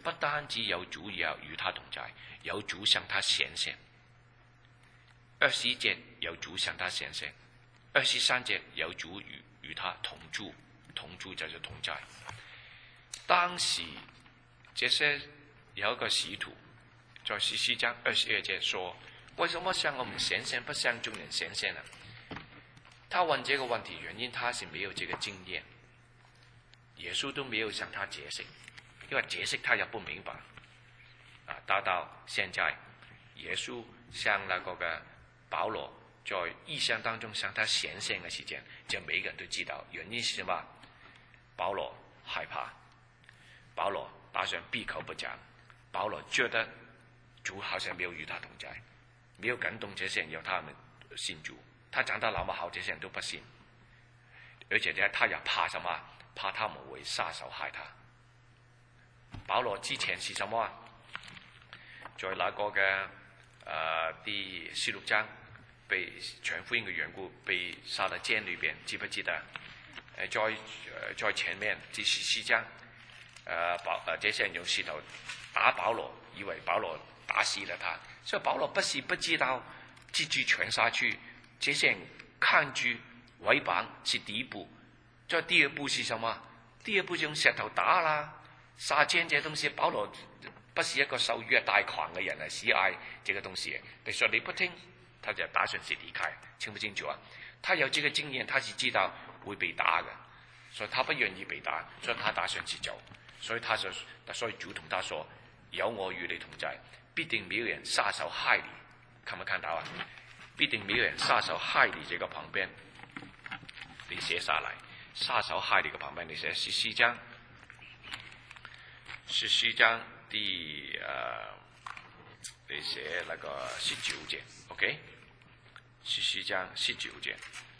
Speaker 1: 不单只有主要与他同在，有主向他显现。21节有主向他显现，23节有主与他同住，同住就是同在。当时这些有一个使徒在14章22节说：“为什么向我们显现，不向众人显现呢？”他问这个问题，原因他是没有这个经验，耶稣都没有向他解释，因为解释他也不明白。到现在，耶稣向那个保罗在异象当中向他显现的时间，就每个人都知道原因是什么。保罗害怕，保罗打算闭口不讲，保罗觉得主好像没有与他同在，没有感动这些人要他们信主。他讲得那么好，这些人都不信，而且他也怕什么？怕他们会杀手害他。保罗之前是什么？在那個嘅第16章被傳福音嘅緣故，被殺在監裏邊，記不記得？在前面第14章，這些人用石頭打保羅，以為保羅打死了他，所以保羅不是不知道自己傳下去，這些人看住毀謗是第一步，再第二步是什麼？第二步就用石頭打啦，殺奸這東西，保羅不是一個受虐待狂嘅人，係喜愛這個東西。你說你不聽，他就打算是離開，清不清楚啊？他有這個經驗，他是知道會被打嘅，所以他不願意被打，所以他打算去走。所以主同他說：有我與你同在，必定沒有人殺手害你。看沒看到啊？必定沒有人殺手害你。這個旁邊你寫下來，殺手害你嘅旁邊你寫14章第你寫那個19節 ，OK？ 14章19節，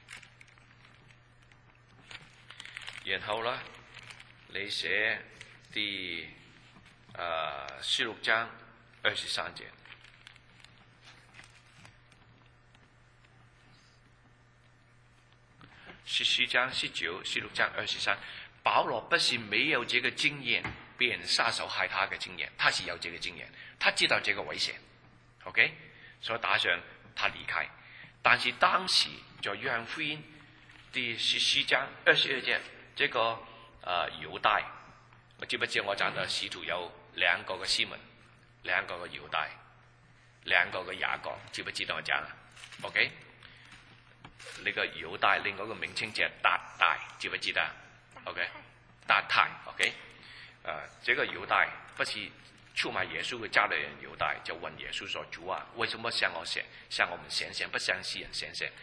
Speaker 1: 然後呢，你寫第16章23節。14章19、16章23，保羅不是沒有這個經驗，被人殺手害他嘅經驗，他是有這個經驗，他知道這個危險 ，OK， 所以打算他離開。但是當時在約翰福音第14章22節，這個猶大，我知不知我講的使徒有兩個嘅西門，兩個嘅猶大，兩個嘅雅各，知不知道我講啊 ？OK。那個猶大另外一個名稱叫達大，知不知道 ？OK， 達太 OK， 這個猶大不是出賣耶穌嘅家裏人猶大，就問耶穌說：主啊，為什麼向我們顯現，不向世人顯現？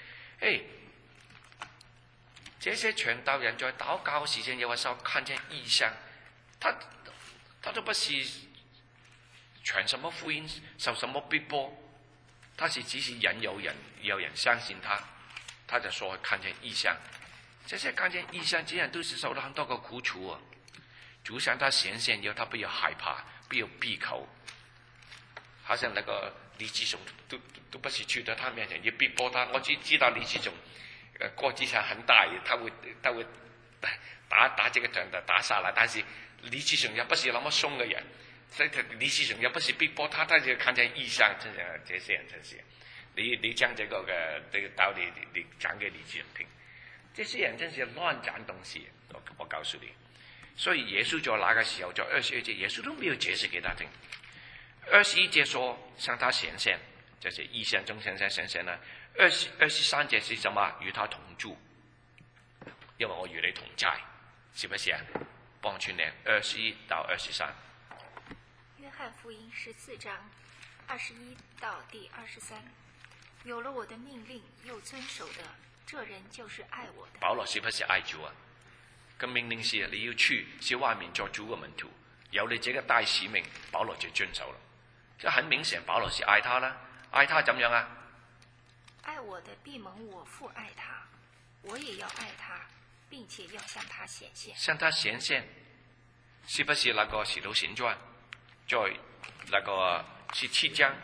Speaker 1: 這些傳道人在禱告時間有的時候看見異象，他都不是傳什麼福音，受什麼逼迫，他是只是引誘人，有人相信他。他就說看見異象，這些看見異象，這人都是受了很多個苦楚啊。主向他顯現，要他不要害怕，不要閉口。好像那個李志雄都不是去到他面前要逼迫他。我只知道李志雄個子上很大，他會打這個仗的打下來，但是李志雄也不是那麼鬆的人，所以李志雄也不是逼迫他，他就看見異象，真係這些人真是。你將這個道理你講給李志雄聽，這些人真是亂講東西。我告訴你，所以耶穌在那個時候，在22節，耶穌都沒有解釋給他聽。21節說向他顯現，就是異象中向他顯現啦。23節是什麼？與他同住，因為我與你同在，是不是啊？幫去念21到23。
Speaker 2: 約翰福音14章21到第23。有了我的命令又遵守的，這人就是愛我的。
Speaker 1: 保羅是不是愛主啊？個命令是你要去外面做主嘅門徒，有你這個大使命，保羅就遵守了。這很明顯，保羅是愛他啦。愛他怎樣啊？
Speaker 2: 愛我的必蒙我父愛他，我也要愛他，並且要向他顯現。
Speaker 1: 向他顯現，是不是那個使徒行傳在那個17章？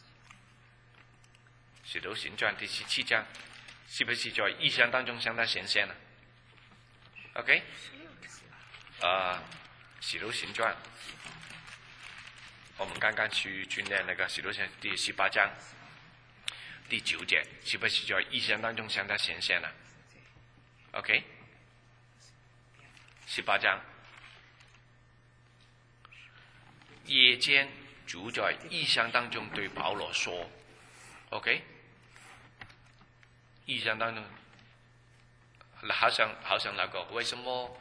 Speaker 1: 使徒行傳第17章，是不是在異象當中向他顯現呢 ？OK， 使徒行傳我们刚刚去念那个《使徒行传》第18章第9节，是不是在意象当中向他显现了 ？OK， 18章，夜间主在意象当中对保罗说 ：“OK， 意象当中，好像那个为什么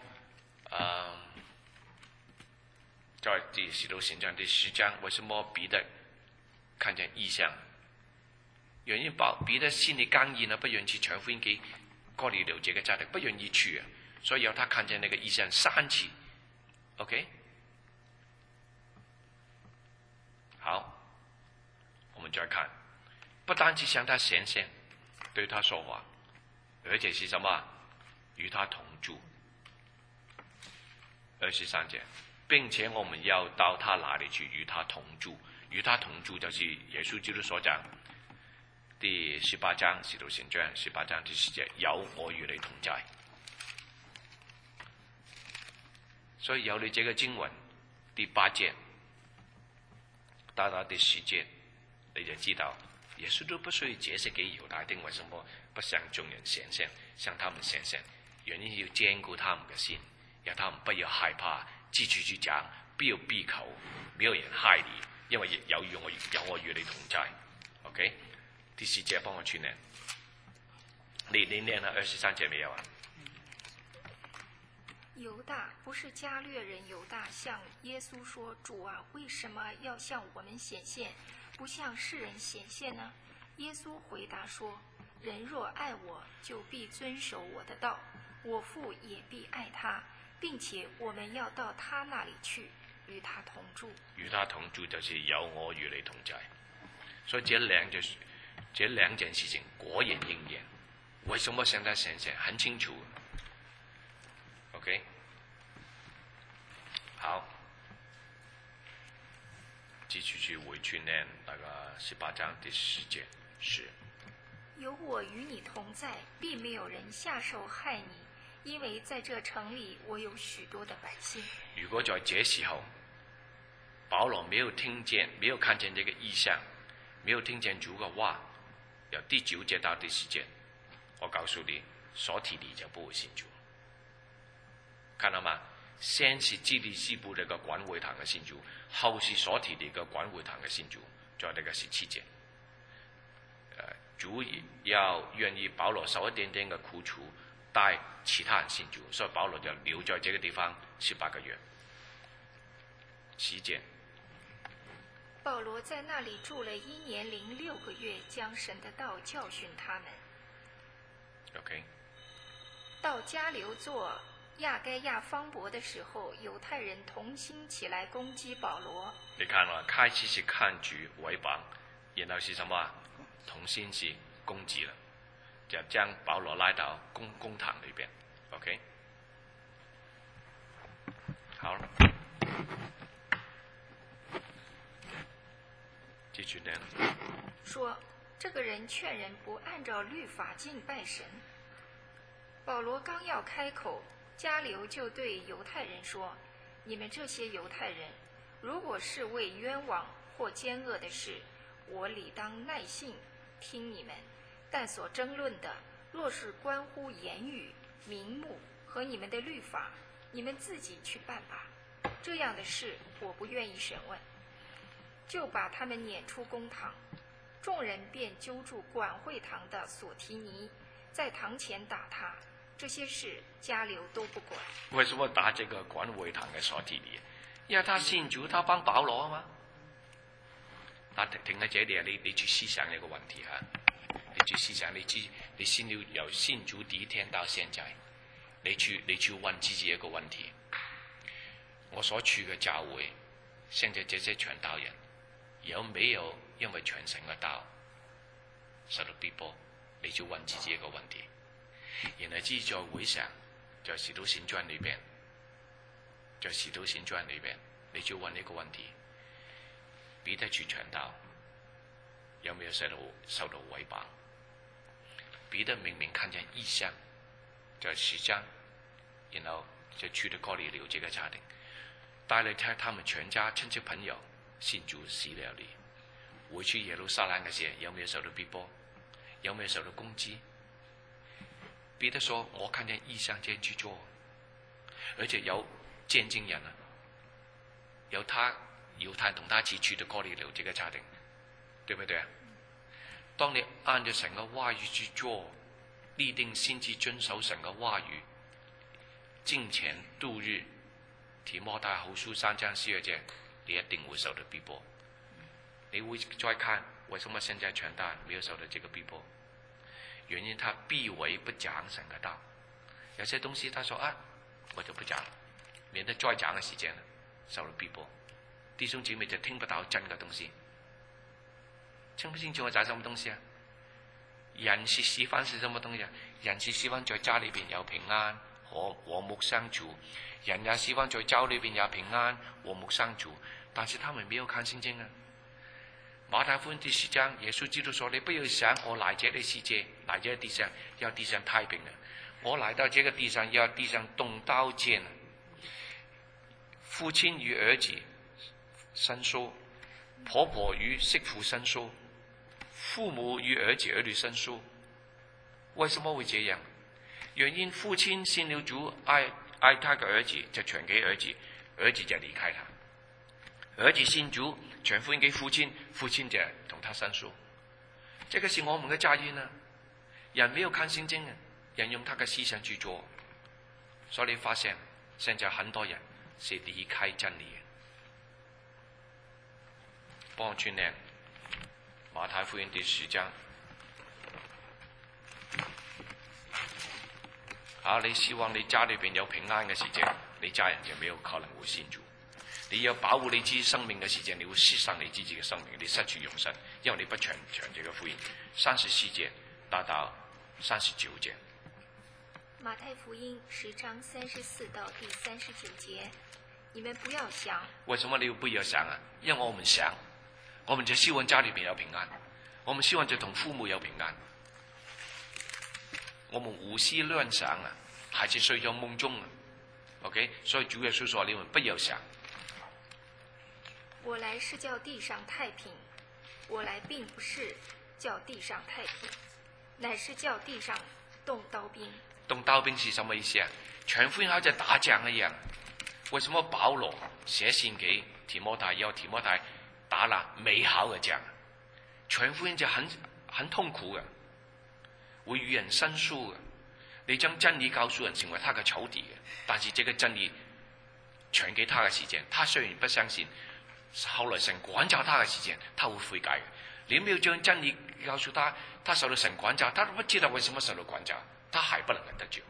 Speaker 1: 在第使徒行传第10章，为什么彼得看见异象？原因彼得心里刚硬啊，不愿意去传福音给哥尼流这个家庭，不愿意去啊，所以要他看见那个异象3次。OK， 好，我们再看，不单是向他显现，对他说话，而且是什么？与他同住。23节。并且我们要到他那里去与他同住，与他同住就是耶稣基督所讲第18章使徒行传18章第10节，有我与你同在。所以有你这个经文第8节到第10节，你就知道耶稣都不需要解释给犹太人为什么不向众人显现，向他们显现，原因要坚固他们的心，让他们不要害怕。继续去讲，不要闭口，没有人害你，因为有我与你同在。OK， 第10节帮我去念，你念了23节没有啊？
Speaker 2: 犹大不是加略人犹大向耶稣说：“主啊，为什么要向我们显现，不向世人显现呢？”耶稣回答说：“人若爱我，就必遵守我的道，我父也必爱他。”并且我们要到他那里去，与他同住。
Speaker 1: 与他同住就是有我与你同在，所以这两件事情果然应验。为什么向他显现？很清楚。OK， 好，继续去回去念那个18章第10节是。
Speaker 2: 有我与你同在，并没有人下手害你。因为在这城里，我有许多的百姓。
Speaker 1: 如果在这时候，保罗没有听见、没有看见这个异象，没有听见主的话，由第9节到第10节，我告诉你，所提的就不会信主。看到吗？先是基利西部这个管会堂的信主，后是所提的一个管会堂的信主，在这个17节。主要愿意保罗受一点点的苦楚。带其他人信主，所以保罗就留在这个地方18个月期间。
Speaker 2: 保罗在那里住了1年06个月，将神的道教训他们。
Speaker 1: OK。
Speaker 2: 到迦流做亚该亚方伯的时候，犹太人同心起来攻击保罗。
Speaker 1: 你看了，开始是抗拒毁谤，然后是什么？同心是攻击了。就将保罗拉到公堂里边 ，OK， 好了，继续念。
Speaker 2: 说这个人劝人不按照律法敬拜神。保罗刚要开口，迦流就对犹太人说：“你们这些犹太人，如果是为冤枉或奸恶的事，我理当耐性听你们。但所争论的，若是关乎言语、名目和你们的律法，你们自己去办吧。这样的事我不愿意审问。”就把他们撵出公堂。众人便揪住管会堂的索提尼，在堂前打他。这些事迦流都不管。
Speaker 1: 为什么打这个管会堂的索提尼？因为他信主，他帮保罗嘛。停喺這裡，你去思想一個問題嚇。你去思想，你信了由信主第一天到現在，你去問自己一個問題：我所處嘅教會，現在這些傳道人有沒有因為傳神嘅道受到逼迫？你就問自己一個問題。然後至在會上，在使徒行傳裏邊，你就問一個問題：彼得去傳道有沒有受到毀謗？彼得明明看見異象，在10章，然後就去到哥尼流這個家庭，帶嚟他們全家親戚朋友信主死了你，回去耶路撒冷嘅時候，有沒有受到逼迫？有沒有受到攻擊？彼得說：我看見異象間去做，而且有見證人啊，有他猶太同他一起去的哥尼流這個家庭，對不對啊？當你按照神嘅話語去做，立定先至遵守神嘅話語，敬虔度日，提摩太後書3章12節，你一定會受到逼迫。你會再看為什麼現在傳道沒有受到這個逼迫？原因他避諱不講神嘅道，有些東西他說啊，我就不講，免得再講嘅時間受到逼迫，弟兄姊妹就聽不到真嘅東西。清不清楚我講什麼東西啊？人是喜歡是什麼東西啊？人是希望在家裏邊有平安和睦相處，人也希望在家裏邊有平安和睦相處，但是他們沒有看聖經啊。馬太福音第10章，耶穌基督說：你不要想我來這個世界，來這個地上要地上太平了，我來到這個地上要地上動刀劍。父親與兒子生疏，婆婆與媳婦生疏，父母與兒子兒女生疏。為什麼會這樣？原因父親信了主，愛他嘅兒子，就傳給兒子，兒子就離開他；兒子信主，傳福音給父親，父親就同他生疏。這個是我們嘅責任啊！人沒有看聖經啊，人用他嘅思想去做，所以你發現現在很多人是離開真理嘅。幫我轉靚馬太福音第10章。你希望你家裏邊有平安嘅時間，你家人就沒有可能會信主。你要保護你自己生命嘅時間，你會犧牲你自己嘅生命，你失去永生，因為你不傳這個福音。34節到39節。
Speaker 2: 馬太福音10章34到第39節，你們不要想。
Speaker 1: 為什麼你不要想啊？因為我們想，我們就希望家裏邊有平安，我們希望就同父母有平安。我們胡思亂想啊，孩子睡在夢中啊。OK， 所以主耶穌說：你們不要想。
Speaker 2: 我來是叫地上太平，我來並不是叫地上太平，乃是叫地上動刀兵。
Speaker 1: 動刀兵是什麼意思啊？傳福音好似打仗一樣。為什麼保羅寫信給提摩太，要提摩太打了美好嘅仗？傳福音就很痛苦嘅，會與人生疏嘅。你將真理告訴人，成為他嘅仇敵嘅。但是這個真理傳給他嘅時間，他雖然不相信，後來神管教他嘅時間，他會悔改嘅。你沒有將真理告訴他，他受到神管教，他都不知道為什麼受到管教，他還不能夠得救。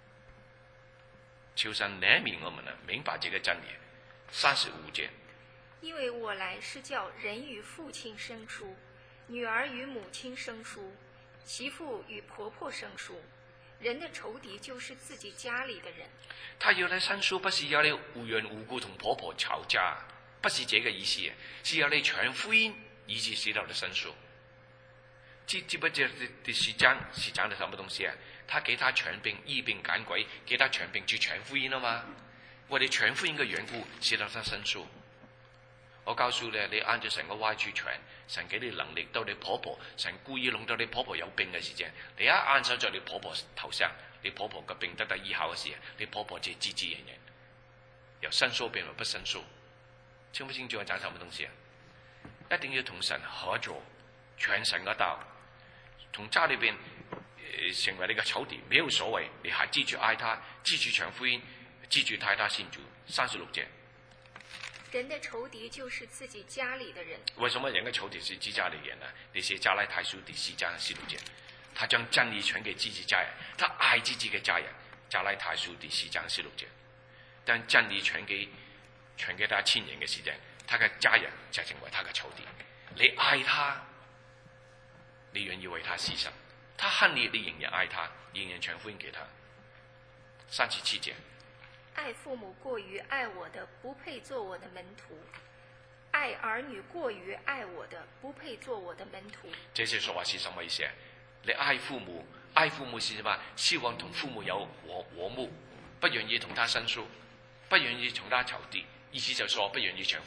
Speaker 1: 求神憐憫我們呢，明白這個真理。35節，
Speaker 2: 因為我來是叫人與父親生疏，女兒與母親生疏，媳婦與婆婆生疏。人的仇敵就是自己家裏的人。
Speaker 1: 他要你生疏，不是要你無緣無故同婆婆吵架，不是這個意思，是要你傳福音，以致使到你生疏。知不知第10章是講的什麼東西啊？他給他傳兵，醫病趕鬼，給他傳兵去傳福音啊嘛。為你傳福音嘅緣故，使到他生疏。我告訴你，你按照神嘅話去傳，神給你能力，到你婆婆，神故意弄到你婆婆有病嘅時間，你一按手在你婆婆頭上，你婆婆嘅病得醫好嘅時，你婆婆就自自然然由生疏變為不生疏。清不清楚我講什麼東西啊？一定要同神合作，傳神嘅道，同家裏邊成為你嘅仇敵，沒有所謂，你還記住愛他，記住傳福音，記住帶他信主。36節。
Speaker 2: 人的仇敵就是自己家裏的人。
Speaker 1: 為什麼人的仇敵是自己家裏人呢？你寫加拉太書第4章16節，他將真理傳給自己家人，他愛自己嘅家人。加拉太書第4章16節，當真理傳給他親人嘅時間，他嘅家人就成為他嘅仇敵。你愛他，你願意為他犧牲；他恨你，你仍然愛他，仍然傳福音給他。37節。
Speaker 2: 愛父母過於愛我的，不配做我的門徒；愛兒女過於愛我的，不配做我的門徒。
Speaker 1: 這些說話是什麼意思啊？你愛父母，愛父母是什麼？希望同父母有和睦，不願意同他生疏，不願意同他仇敵，意思就說不願意傳福音，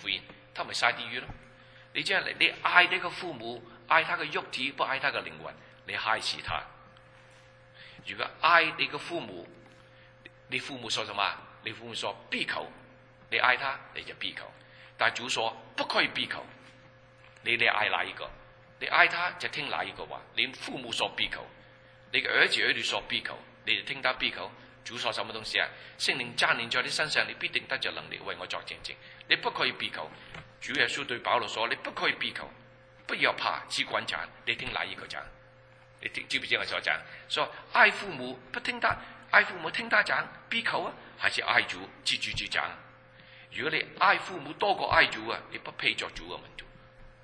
Speaker 1: 他咪下地狱咯。你这样你爱那个父母，爱他的肉体，不爱他的灵魂，你害死他。如果爱你的父母，你父母说什么？你父母说闭口，你爱他你就闭口。但主说不可以闭口，你爱哪一个？你爱他就听哪一个话。你父母说闭口，你的儿子儿女说闭口，你就听他闭口。主说什么东西啊？圣灵降临在你身上，你必定得着能力为我作见证。你不可以闭口。主耶稣对保罗说：“你不可以闭口，不要怕，只管讲。你听哪一个讲？你知不知我所讲？说爱父母不听他，爱父母听他讲，闭口啊，还是爱主记住去讲？如果你爱父母多过爱主啊，你不配作主嘅門徒。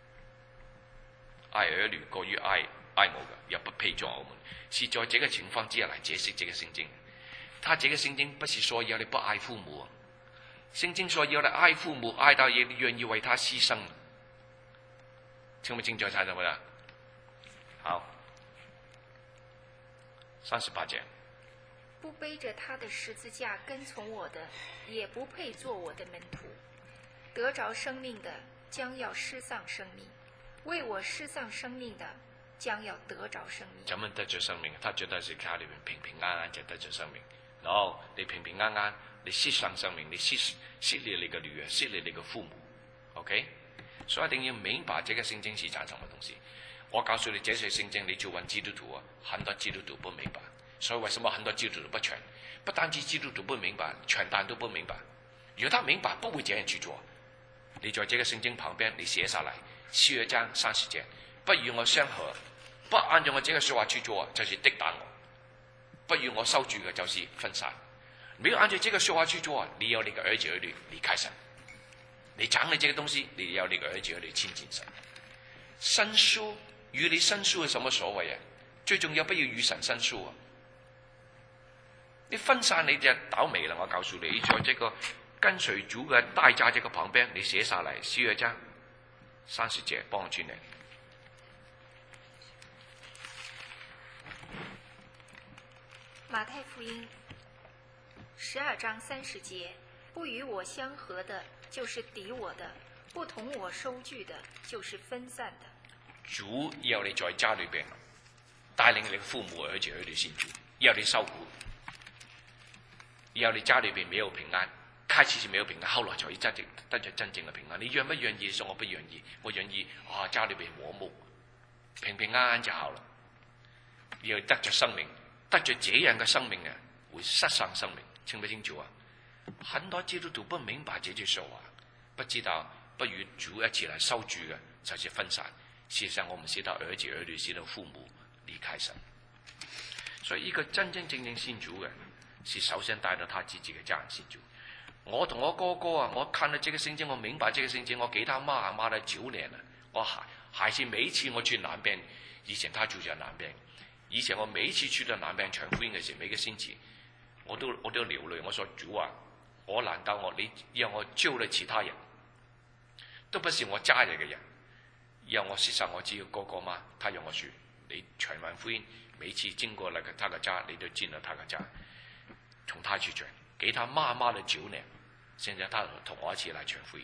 Speaker 1: 愛兒女過於愛我嘅，也不配作我們。是在這個情況之下來解釋這個聖經。他這個聖經不是說要你不愛父母啊，聖經說要你愛父母，愛到也願意為他犧牲。清不清楚睇到冇啦？好，38節。
Speaker 2: 不背着他的十字架跟從我的，也不配做我的門徒。得着生命的，將要失喪生命；為我失喪生命的，將要得着生命。
Speaker 1: 怎麼得着生命？他覺得是靠裏面平平安安就得着生命。然後你平平安安，你失喪生命，你失了你嘅女兒，失了你嘅父母。OK， 所以一定要明白這個聖經是講什麼東西。我告訴你，這些聖經你就問基督徒啊，很多基督徒不明白。所以為什麼很多基督徒不傳？不單止基督徒不明白，傳單都不明白。如果他明白，不會這樣去做。你在這個聖經旁邊，你寫下來，12章30節，不與我相合，不按照我這個說話去做，就是敵擋我；不與我收住嘅，就是分散。沒有按照這個說話去做，你有你嘅兒子兒女離開神。你講你這個東西，你有你嘅兒子兒女親近神。申訴與你申訴有什麼所謂啊？最重要不要與神申訴啊！你分散你就倒霉了。我告訴你，在這個跟隨主嘅大家這個旁邊，你寫下來12章30節，幫我轉嚟。
Speaker 2: 馬太福音12章30節，不與我相合的，就是敵我的；不同我收據的，就是分散的。
Speaker 1: 主要你在家裏邊帶領你的父母兒子兒女信主，要你受苦。要你家裏邊沒有平安，開始是沒有平安，後來才得着真正嘅平安。你願不願意？說我不願意，我願意家裏邊和睦，平平安安就好了。要得着生命，得着這樣嘅生命啊，會失喪生命，清不清楚啊？很多基督徒不明白這句說話，不知道不與主一起來收住嘅，就是分散。事實上，我們使到兒子兒女，使到父母離開神。所以一個真真正正信主嘅，是首先帶到他自己嘅家人信主。我同我哥哥啊，我看到這個聖經，我明白這個聖經，我給他罵了9年了。我還是每一次我去南邊，以前他住在南邊，以前我每一次去到南邊傳福音嘅時候，每個星期我都流淚。我說主啊，我難道你讓我救了其他人，都不是我家人嘅人，讓我失喪我自己哥哥嗎？他讓我說，你傳完福音，每次經過那個他嘅家，你都進了他嘅家。從他去傳，給他罵了9年，現在他同我一起來傳福音。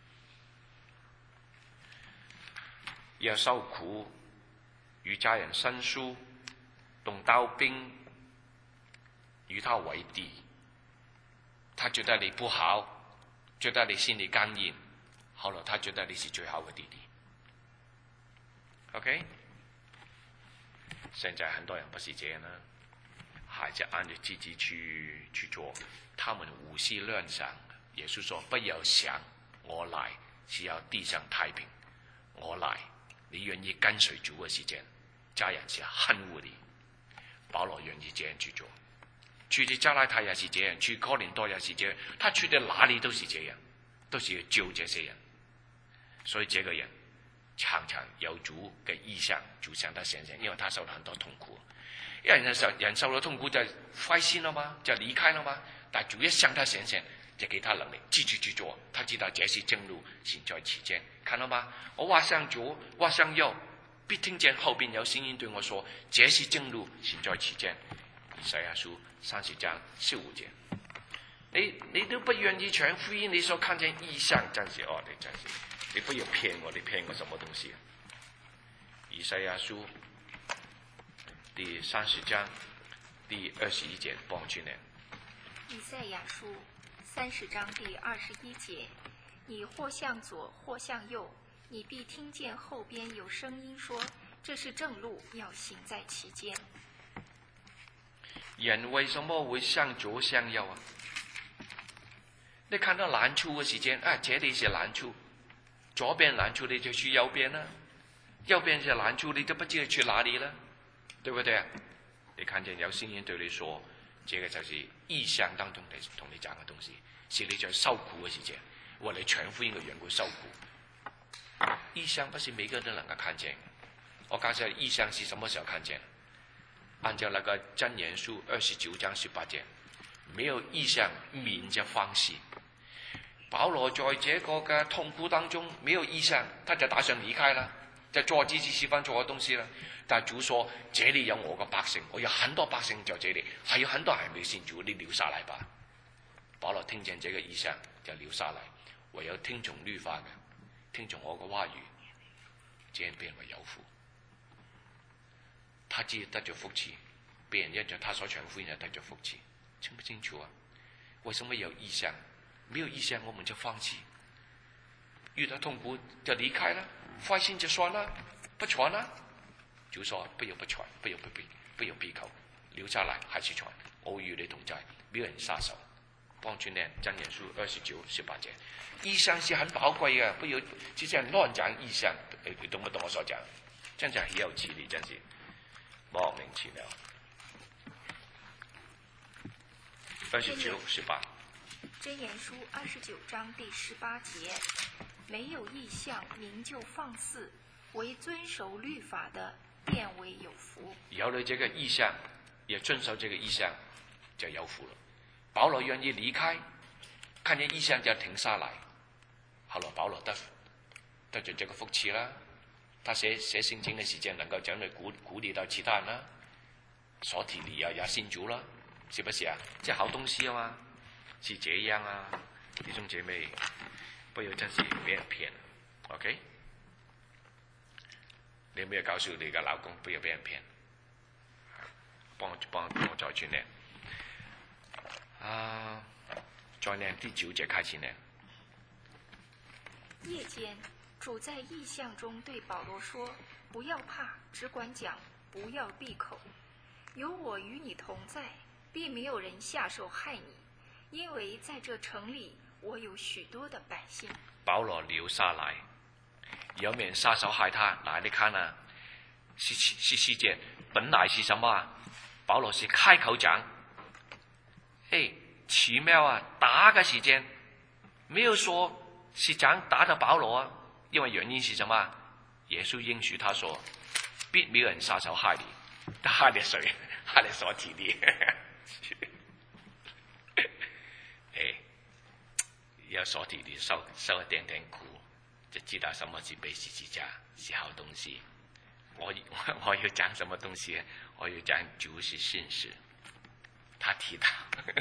Speaker 1: 要受苦，與家人申訴，動刀兵，與他為敵。他覺得你不好，覺得你心裡剛硬，後來他覺得你是最好的弟弟。OK？ 現在很多人不是這樣啦。還是按照自己去做，他們胡思亂想。耶穌說：不要想我來是要地上太平，我來你願意跟隨主嘅時間，家人是恨惡你。保羅願意這樣去做，去加拉太也是這樣，去哥林多也是這樣，他去到哪裡都是這樣，都是要救這些人。所以這個人常常有主嘅意向，主向他顯現，因為他受了很多痛苦。因為人受了痛苦就灰心了嗎？就離開了嗎？但主一向他顯現，就給他能力，繼續去做。他知道這是正路，行在其間，看到嗎？我畫向左，畫向右，必聽見後邊有聲音對我說：這是正路，行在其間。以賽亞書30章15節。你都不願意傳福音，你所看見異象，真是你真是你不要骗我，你骗我什么东西？以赛亚书第30章第21节帮助你。
Speaker 2: 以赛亚书30章第21节，你或向左，或向右，你必听见后边有声音说：“这是正路，要行在其间。”
Speaker 1: 人为什么会向左向右啊？你看到难处的时间啊，这里是难处，左边难处你就去右边了，右边是难处你就不知道去哪里了，对不对啊？你看见有声音对你说，这个就是意象当中同你讲的东西，是你在受苦的时间，为了传福音的缘故受苦。意象不是每个人都能够看见的。我告诉你，意象是什么时候看见？按照那个箴言书29章18节，没有意象，免就放弃。保罗在这个的痛苦当中没有意象，他就打算离开了，就做自己喜欢做的东西了。但主说：“这里有我的百姓，我有很多百姓在这里，还有很多还没信主，你留下来吧。”保罗听见这个意象就留下来，唯有听从律法的，听从我的话语，这样变为有福。他自己得着福气，别人因着他所传福音得着福气，清不清楚啊？为什么有意象？没有意象我们就放弃，遇到痛苦就离开了，坏心就算了，不传了。主说：“不要不传，不要闭口，留下来还是传。我与你同在，没有人撒手。”帮助你箴言书29、18节，意象是很宝贵的，不要只是乱讲意象，你懂不懂我所讲？真是很有智力，真是莫名其妙。29、18。
Speaker 2: 箴言书29章第18节，没有意象，民就放肆；为遵守律法的，便为有福。
Speaker 1: 有了这个意象，也遵守这个意象，就有福了。保罗愿意离开，看见意象就停下来。后来保罗得着这个福气啦，他写圣经的时间能够将来鼓励到其他人啦，所提里也信主了，是不是啊？这好东西啊嘛。是这样啊，弟兄姐妹，不要真是被人骗 ，OK？ 你有没有告诉你的老公不要被人骗？帮我再去念啊，再念第9节开始念。
Speaker 2: 夜间，主在异象中对保罗说：“不要怕，只管讲，不要闭口。有我与你同在，必没有人下手害你。因为在这城里，我有许多的百姓。”
Speaker 1: 保罗留下来，有没有人杀手害他？来，你看啊，14节本来是什么啊？保罗是开口讲，奇妙啊！打的时间没有说是讲打的保罗啊，因为原因是什么？耶稣应许他说，必没有人杀手害你，害你谁？害你所提的。要所提的受一点点苦，就知道什么是背十字架是好东西。我要讲什么东西？我要讲主是信实，他提到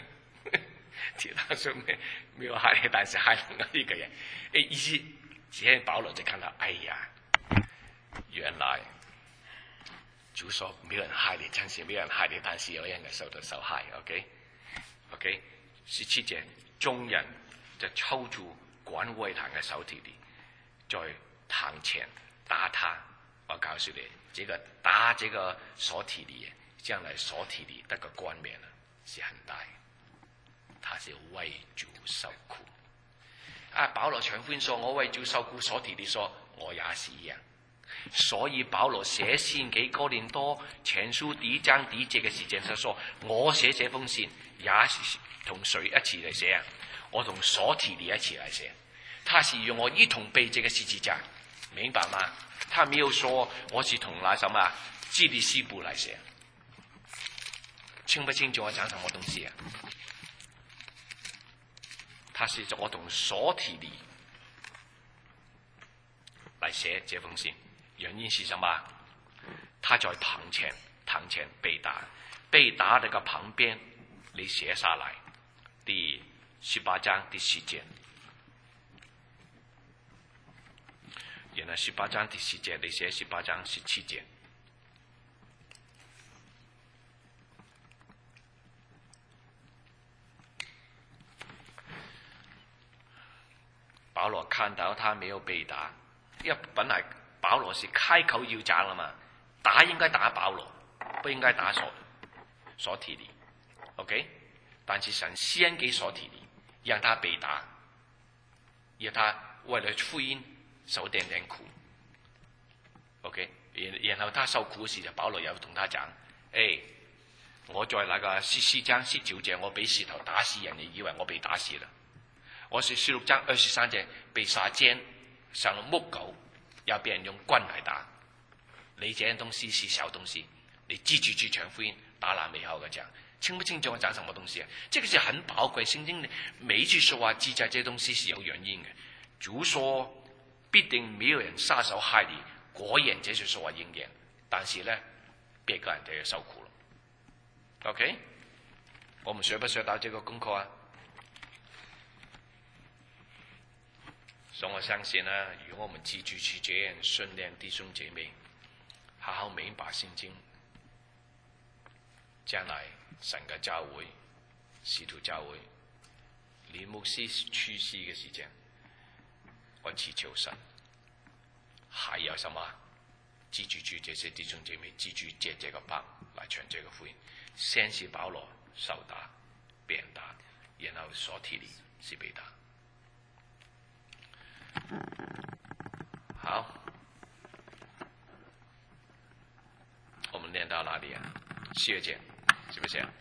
Speaker 1: 说没有害你，但是害另外一个人。意思只是保罗就看到，哎呀，原来主说没有人害你，真是没有人害你，但是有人受到受害。OK， 17节，众人就抽住管会堂嘅手提里，在堂前打他。我告诉你，这个打这个所提里，将来所提里得个冠冕啊，是很大。他是为主受苦。保罗传福音说：“我为主受苦。”所提里说：“我也是一样。”所以保罗写信给哥林多前书第1章第1節嘅時間，他說：“我寫這封信也是同誰一起嚟寫啊？我同所提里一起嚟寫。他是與我一同背這個十字架，明白嗎？他沒有說我是同那什麼基利斯布嚟寫，清不清楚我講什麼東西啊？他是我同所提里嚟寫這封信。原因是什麼？他在堂前被打那個旁邊，你寫下來，第18章第10節。 然后18章第10节，你写18章17节。保罗看到他没有被打，因为本来保罗是开口要打了嘛，打应该打保罗，不应该打所提尼 ，OK？ 但是神先给所提尼，让他被打，让他为了福音受点苦 ，OK？ 然后他受苦時，就保羅又同他講：我在那個14章19節，我被石頭打死人，你以為我被打死了？我是16章23節被殺奸上了木狗，要被人用棍來打。你這樣東西是小東西，你記住去傳福音，打爛美好的講，清不清楚我講什麼東西啊？這個是很寶貴，聖經每一句說話記載這東西是有原因的。主說必定沒有人殺手害你，果然這是說話應驗。但是呢，別個人就要受苦了。OK， 我們學不學到這個功課啊？所以我相信呢，如果我們記住去這樣訓練弟兄姐妹，好好明白聖經，將來神嘅教會、使徒教會、連牧師出世嘅時間，我祈求神，還有什麼？記住這些弟兄姐妹，記住借這個棒來傳這個福音。先是保羅受打、被人打，然後所提尼是被打。好，我們念到哪裡啊？12節，是不是啊？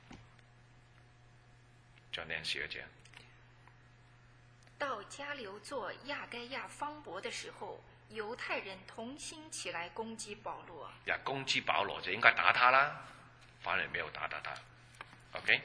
Speaker 1: 再念12節。
Speaker 2: 到迦流做亞該亞方伯的時候，猶太人同心起來攻擊保羅。
Speaker 1: 攻擊保羅就應該打他啦，反而沒有打他。OK。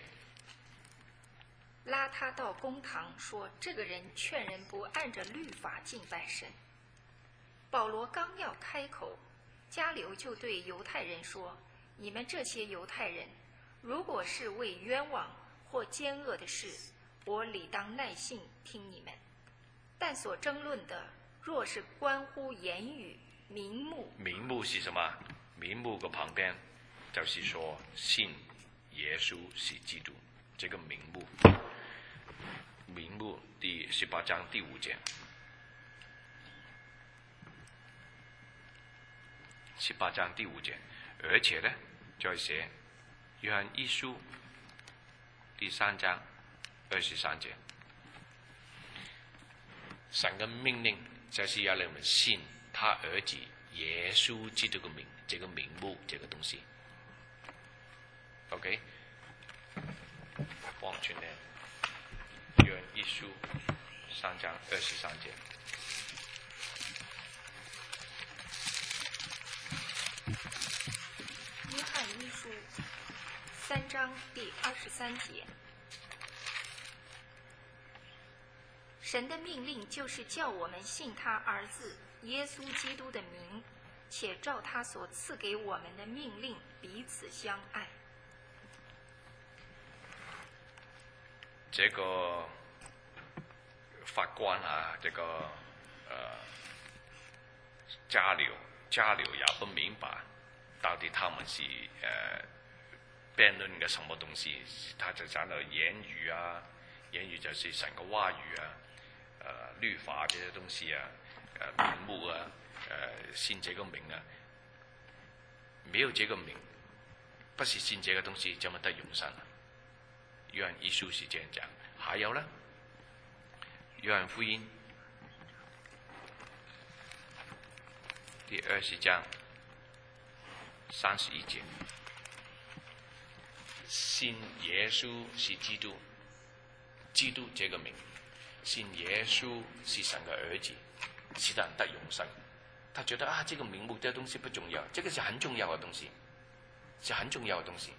Speaker 2: 拉他到公堂，說這個人勸人不按着律法敬拜神。保羅剛要開口，迦流就對猶太人說：你們這些猶太人，如果是為冤枉或奸惡的事，我理當耐性聽你們；但所爭論的，若是關乎言語、名目，
Speaker 1: 名目是什麼？名目嘅旁邊就是說信耶穌是基督，這個名目。名目第18章第5節，18章第5節，而且呢，再寫約翰一書第3章23節，神嘅命令就是要你們信他兒子耶穌基督嘅名，這個名目，這個東西。OK， 往前呢。約翰一書3章23節。
Speaker 2: 約翰一書3章第23節。神的命令就是叫我們信他兒子耶穌基督的名，且照他所賜給我們的命令彼此相愛。
Speaker 1: 這個法官啊，這個迦流也不明白到底他們是辯論嘅什麼東西，他就講到言語啊，言語就是神嘅話語啊，律法這些東西啊，名目啊，信這個名啊，沒有這個名，不是信這個東西，怎麼得永生啊？約翰一書是這樣講，還有呢，約翰福音第20章31節，信耶穌是基督，基督這個名，信耶穌是神的兒子，是讓人得永生。他覺得啊，這個名目這東西不重要，這個是很重要的東西，是很重要的東西。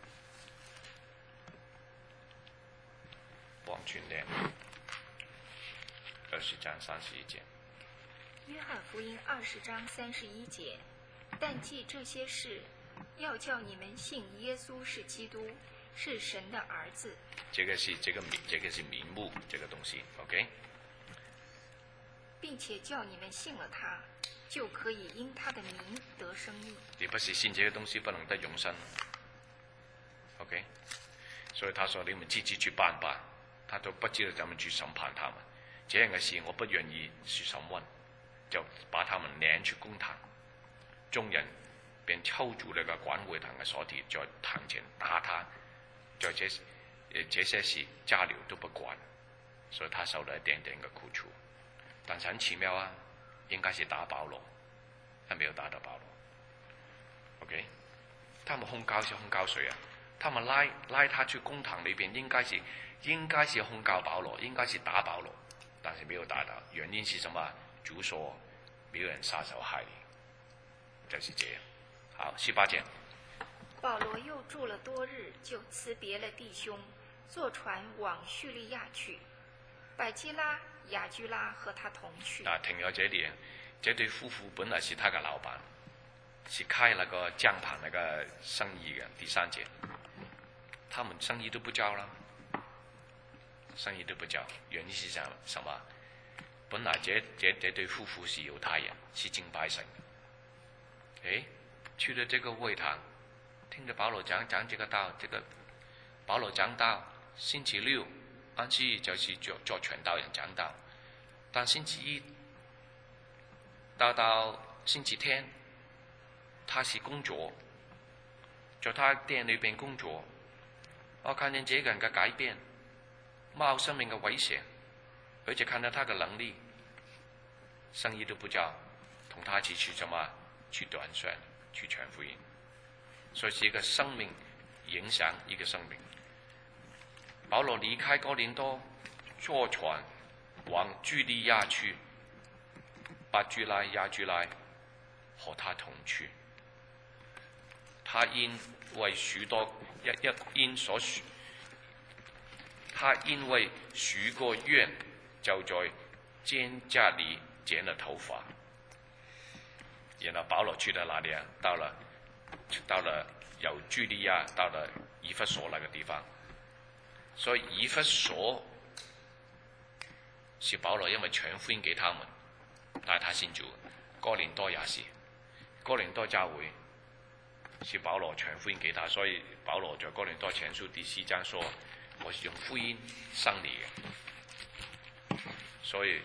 Speaker 1: 往前念20章31節。
Speaker 2: 約翰福音20章31節，但記這些事，要叫你們信耶穌是基督，是神的兒子。這個是名目，這個東西 ，OK。 并且叫你们信了他，就可以因他的名得生命。
Speaker 1: 你不是信这些东西不能得永生 ，OK？ 所以他说你们自己去办吧，他都不知道怎么去审判他们。这样的事我不愿意去审问，就把他们撵去公堂。众人便抽住那个管会堂嘅鎖鐵，在堂前打他，在這些事加了都不管，所以他受了一點點嘅苦楚。但是很奇妙啊，應該是打保羅，他沒有打到保羅。OK， 他們控告是控告誰啊？他們拉他去公堂裏邊，應該是控告保羅，應該是打保羅，但是沒有打到。原因是什麼？主說沒有人殺手害你，就是這樣。好，18節。
Speaker 2: 保羅又住了多日，就辭別了弟兄，坐船往敘利亞去。百基拉、雅居拉和他同去。
Speaker 1: 停咗這裡，這對夫婦本來是他嘅老闆，是開那個帳篷那個生意嘅。第3節，他們生意都不交啦，生意都不交，原因是什麼？本來這對夫婦是猶太人，是敬拜神嘅。去了這個會堂，聽着保羅講這個道，保羅講道，星期六安息日就是做傳道人講道，但星期一到星期天，他是工作，在他店裏邊工作。我看見這個人嘅改變，冒生命嘅危險，而且看到他嘅能力，生意都不交，同他一起去什麼？去短宣，去傳福音。所以是一個生命影響一個生命。保羅離開哥林多，坐船往敘利亞去，百基拉、雅居拉和他同去。他因為許個願，就在肩胛裏剪了頭髮。然後保羅去到哪裡啊？到了由敘利亞到了以弗所那個地方。所以以弗所是保羅因為傳福音給他們，帶他信主。哥林多也是，哥林多教會是保羅傳福音給他，所以保羅在哥林多前書第4章說：我是用福音生你嘅。所以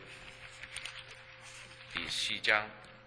Speaker 1: 第4章。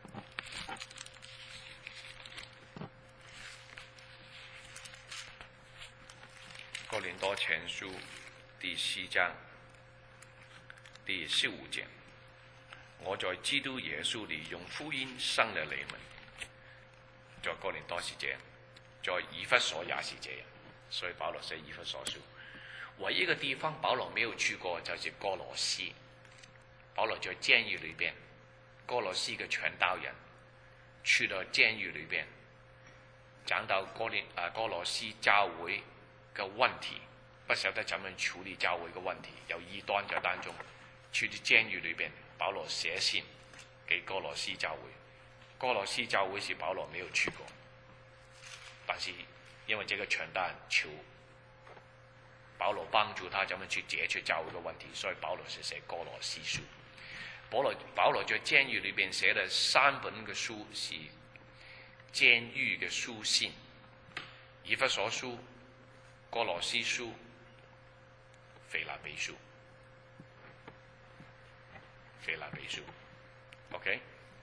Speaker 1: 哥林多前書第4章第15節，我在基督耶穌裏用福音生了你們。在哥林多是這樣，在以弗所也是這樣，所以保羅寫以弗所書。唯一一個地方保羅沒有去過就是哥羅西。保羅在監獄裏邊，哥羅西嘅傳道人去到監獄裏邊，講到哥羅西教會嘅問題，不曉得怎樣處理教會嘅問題，有異端在當中。去到監獄裏邊，保羅寫信給哥羅西教會。哥羅西教會是保羅沒有去過，但是因為這個傳道人求保羅幫助他怎麼去解決教會嘅問題，所以保羅是寫哥羅西書。保羅在監獄裏邊寫了3本嘅書，是監獄嘅書信：以弗所書、哥羅西書、腓立比書。OK，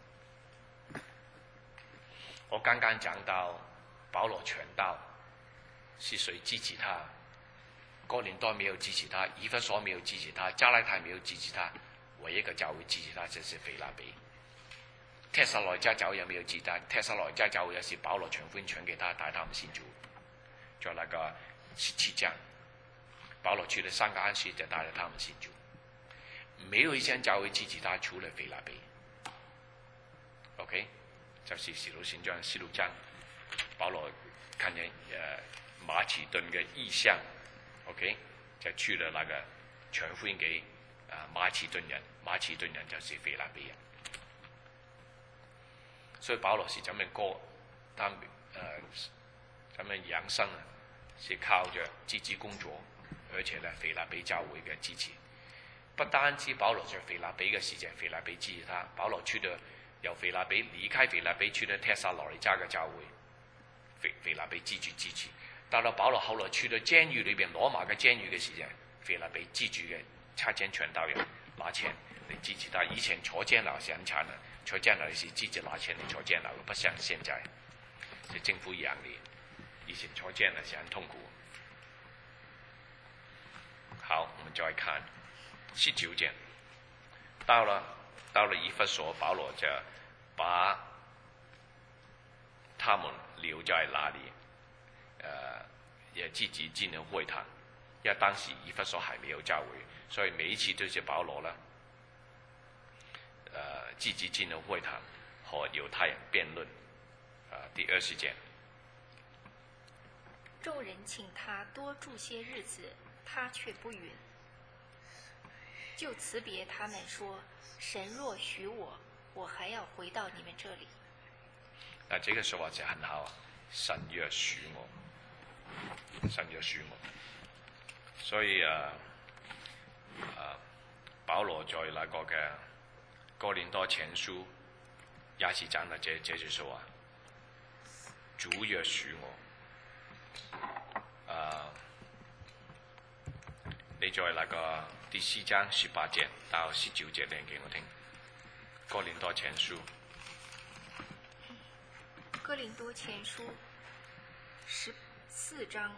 Speaker 1: 我剛剛講到保羅傳道是誰支持他？哥林多沒有支持他，以弗所沒有支持他，加拉太沒有支持他，唯一一個教會支持他就是腓立比。帖撒羅尼迦教會也沒有支持他，帖撒羅尼迦教會也是保羅傳福音傳給他，帶他們信主。在那個17章，保羅去了3個安息日，就帶着他們信主。沒有一間教會支持他，除了腓立比。OK， 就是使徒行傳16章，保羅看見馬其頓嘅異象 ，OK， 就去了那個傳福音給馬其頓人，馬其頓人就是腓立比人。所以保羅是怎麼過，怎麼養生啊？是靠着自己工作，而且呢，腓立比教會嘅支持。 不單止保羅在腓立比嘅時間，腓立比支持他，保羅去到由腓立比離開腓立比去到帖撒羅尼迦嘅教會，腓立比支持。到了保羅後來去到監獄裏邊，羅馬嘅監獄嘅時間，腓立比支持嘅差遣傳道人拿錢嚟支持他。以前坐監牢是很慘的，坐監牢是自己拿錢嚟坐監牢嘅，不像現在，是政府養你。以前坐監呢是很痛苦。好，我們再看19節，到了以弗所，保羅就把他們留在那裡，也自己進了會談，因為當時以弗所還沒有教會，所以每一次都是保羅啦，自己進了會談和猶太人辯論。第20節，
Speaker 2: 眾人請他多住些日子，他卻不允，就辭別他們說：神若許我，我還要回到你們這裡。
Speaker 1: 這個說話就很好啊！神若許我，神若許我，所以保羅在那個嘅哥林多前書也是講了這句說話：主若許我。你在那個第4章18節到19節念給我聽。哥林多前書。
Speaker 2: 哥林多前書14章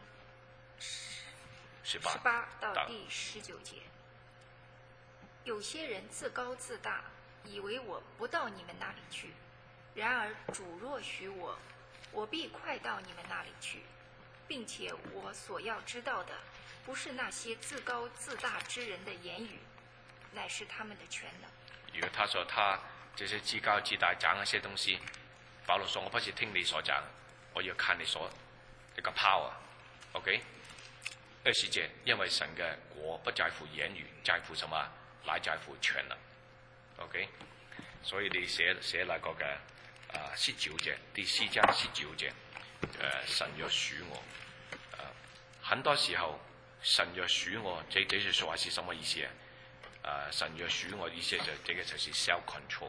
Speaker 2: 18到第19節。有些人自高自大，以為我不到你們那裡去。然而主若許我，我必快到你們那裡去，並且我所要知道的，不是那些自高自大之人的言語，乃是他們的權能。
Speaker 1: 如果他說他這些自高自大講一些東西，保羅說我不是聽你所講，我要看你所一個 power。OK， 20節，因為神嘅國不在乎言語，在乎什麼？乃在乎權能。OK， 所以你寫那個嘅19節，第4章19節，神若許我，很多時候神若許我，這句說話是什麼意思啊？神若許我意思就這個就是 self control，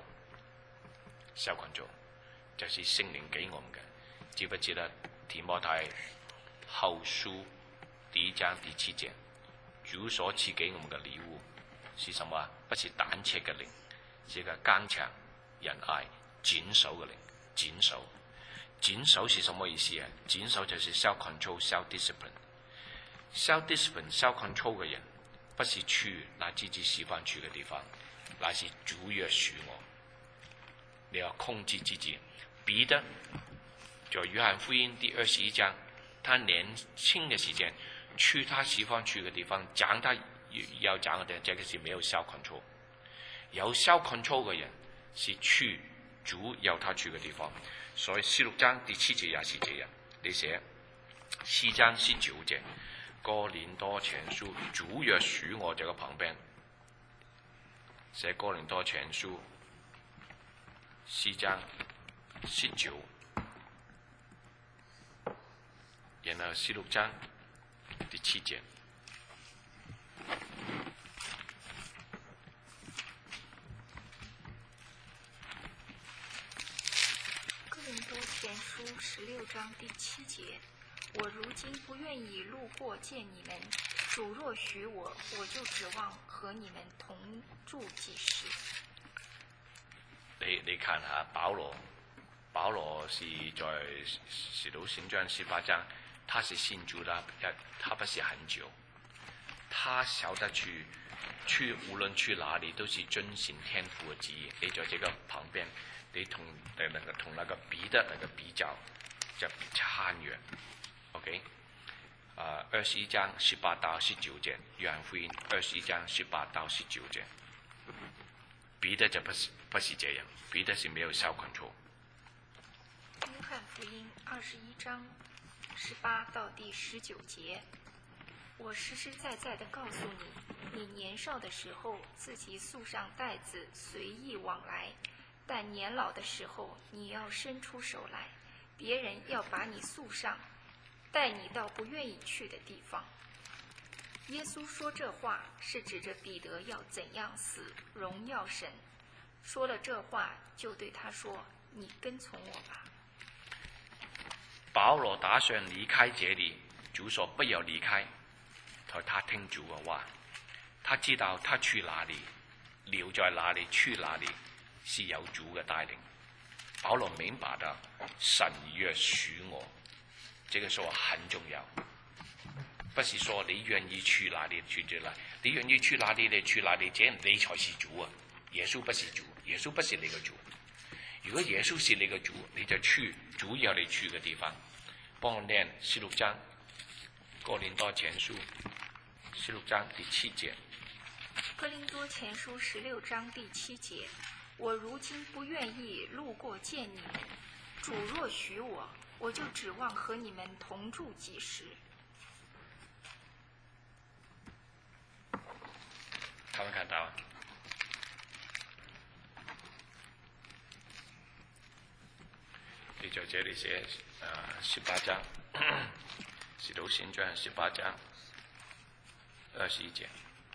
Speaker 1: 就是聖靈給我們嘅。記不記得提摩太後書第1章第7節，主所賜給我們嘅禮物是什麼？不是膽怯嘅靈，是一個剛強、仁愛、謹守嘅靈。謹守是什麼意思啊？謹守就是 self control、self discipline。self discipline、self control 嘅人，不是去那自己喜歡去嘅地方，乃是主若許我，你要控制自己。彼得在約翰福音第21章，他年輕嘅時間去他喜歡去嘅地方，講他要講嘅，這個是沒有 self control。有 self control 嘅人是去主要他去嘅地方。所以16章第7節也是這樣，你寫4章19節哥林多前書主若許我，這個旁邊寫哥林多前書4章19，然後16章第7節。
Speaker 2: 哥林多前書16章第7節，我如今不願意路過見你們，主若許我，我就指望和你們同住幾時。
Speaker 1: 你看下保羅是在使徒行傳18章，他是信主的，他不是很久，他曉得去無論去哪裡都是遵行天父的旨意。你在這個旁邊，你同那個彼得那個比較就差很遠。OK， 21章18到19節，約翰福音21章18到19節，彼得就不是這樣，彼得是沒有 self control。
Speaker 2: 約翰福音21章18到第19節，我實實在在地告訴你，你年少的時候自己束上帶子，隨意往來，但年老的時候你要伸出手來，別人要把你束上，帶你到不願意去的地方。 耶稣说这话是指着彼得要怎样死，荣耀神。说了这话，就对他说：“你跟从我吧。”
Speaker 1: 保羅打算離開這裡，主說不要離開，他聽主嘅話，他知道他去哪裡，留在哪裡，去哪裡是有主嘅帶領。保羅明白到神若許我，這個說很重要，不是說你願意去哪裡去這裡，你願意去哪裡你去哪裡，這你才是主啊！耶穌不是主，耶穌不是你嘅主。如果耶穌是你嘅主，你就去主要你去嘅地方。幫我念16章，哥林多前書16章第7節。
Speaker 2: 哥林多前書16章第7節，我如今不願意路過見你們，主若許我，我就指望和你們同住幾時。
Speaker 1: 他們看到你在這裡寫18章，使徒行傳18章21節。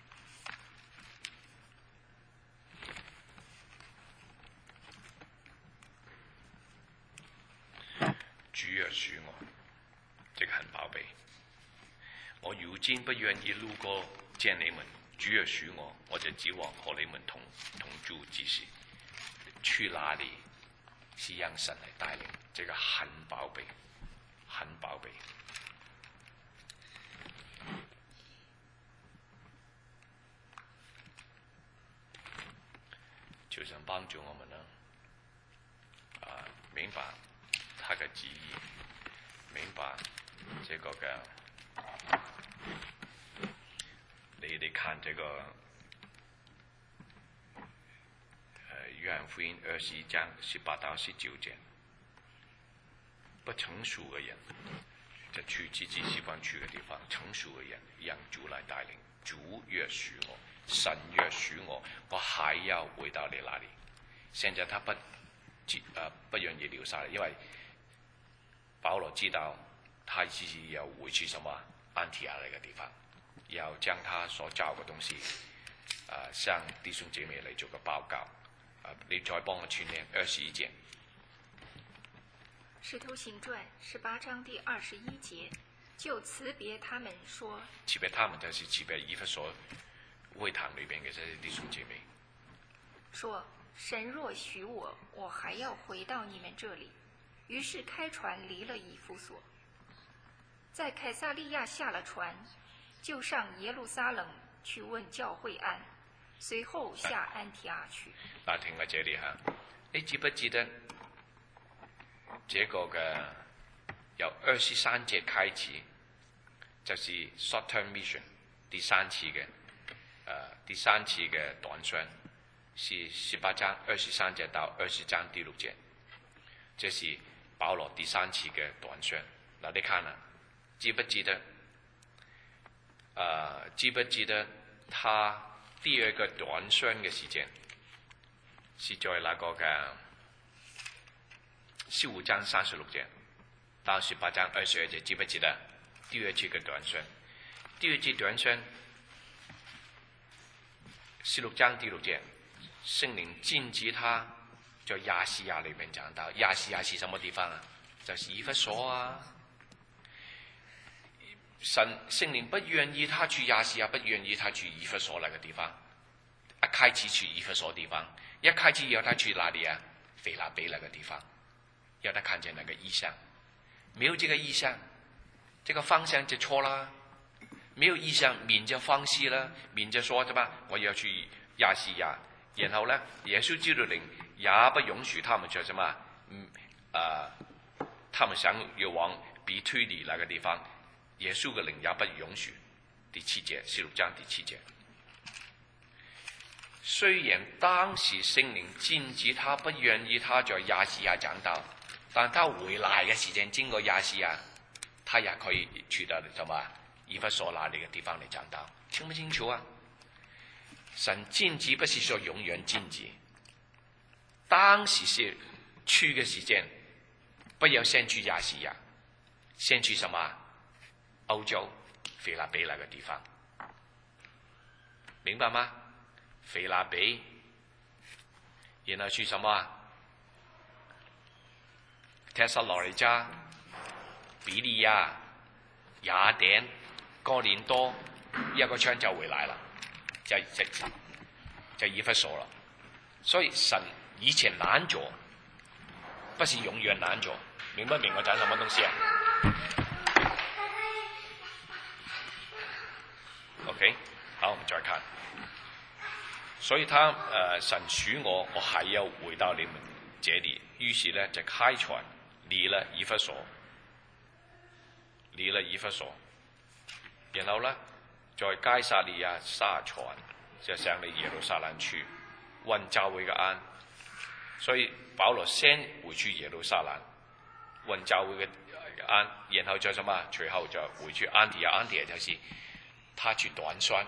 Speaker 1: 主若許我，這個很寶貝。我如今不願意路過見你們，主若許我，我就指望和你們同住幾時，去哪裡是讓神來帶領，這個很寶貝，很寶貝。求神幫助我們呢，明白他嘅旨意，明白這個嘅，你看這個約翰福音21章18到19節，不成熟嘅人就去自己喜歡去嘅地方，成熟嘅人讓主來帶領。主若許我，神若許我，我還要回到你那裡。現在他不願意留下來，因為保羅知道他自己要回去什麼安提亞那個地方，要將他所教嘅東西向弟兄姐妹嚟做個報告。你再幫我去念21節。
Speaker 2: 使徒行傳18章第21節，就辭別他們說，
Speaker 1: 辭別他們就是辭別以弗所會堂裏邊嘅這些弟兄姐妹，
Speaker 2: 說神若許我，我還要回到你們這裡。於是開船離了以弗所，在凱撒利亞下了船，就上耶路撒冷去問教會安，隨後下安提亞去。
Speaker 1: 嗱，停喺這裡嚇，你記不記得這個嘅由23節開始，就是 short-term mission 第三次嘅短宣，是18章23節到20章第6節，這是保羅第三次嘅短宣。嗱，你看啦，記不記得他第二個短宣嘅時間是在那個嘅15章36節到18章22節，記不記得第二次嘅短宣？第二次短宣16章第6節，聖靈禁止他在亞細亞裏面講到。亞細亞是什麼地方啊？就是以弗所啊。聖靈不願意他去亞細亞，不願意他去以弗所那個地方。一開始去以弗所地方，一開始要他去哪裡啊？腓立比那個地方，要他看見那個異象。沒有這個異象，這個方向就錯啦。沒有異象，免就放棄啦，免就說啫嘛，我要去亞細亞。然後呢，耶穌基督靈也不允許他們做什麼，他們想要往比推尼那個地方，耶穌嘅靈也不允許。第7節，16章第7節。雖然當時聖靈禁止他，不願意他在亞細亞講道，但他回來嘅時間經過亞細亞，他也可以去到什麼以弗所那裡嘅地方嚟講道，清不清楚啊？神禁止不是說永遠禁止，當時是去嘅時間，不要先去亞細亞，先去什麼歐洲腓立比那個地方。 明白吗？腓立比，然后去什么啊？帖撒罗尼迦、比利亚、雅典、哥林多，一个圈就回来了，就以弗所了。所以神以前拦着，不是永远拦着，明不明我讲什么东西啊 ？OK， 好，我们再看。所以他神许我还要回到你们这里，于是呢就开船离了以弗所，然后呢在该撒利亚下船，就向你耶路撒冷去问教會嘅安。所以保羅先回去耶路撒冷问教會嘅安，然後再什麼？隨後就回去安提亞。安提亞就是他去短宣，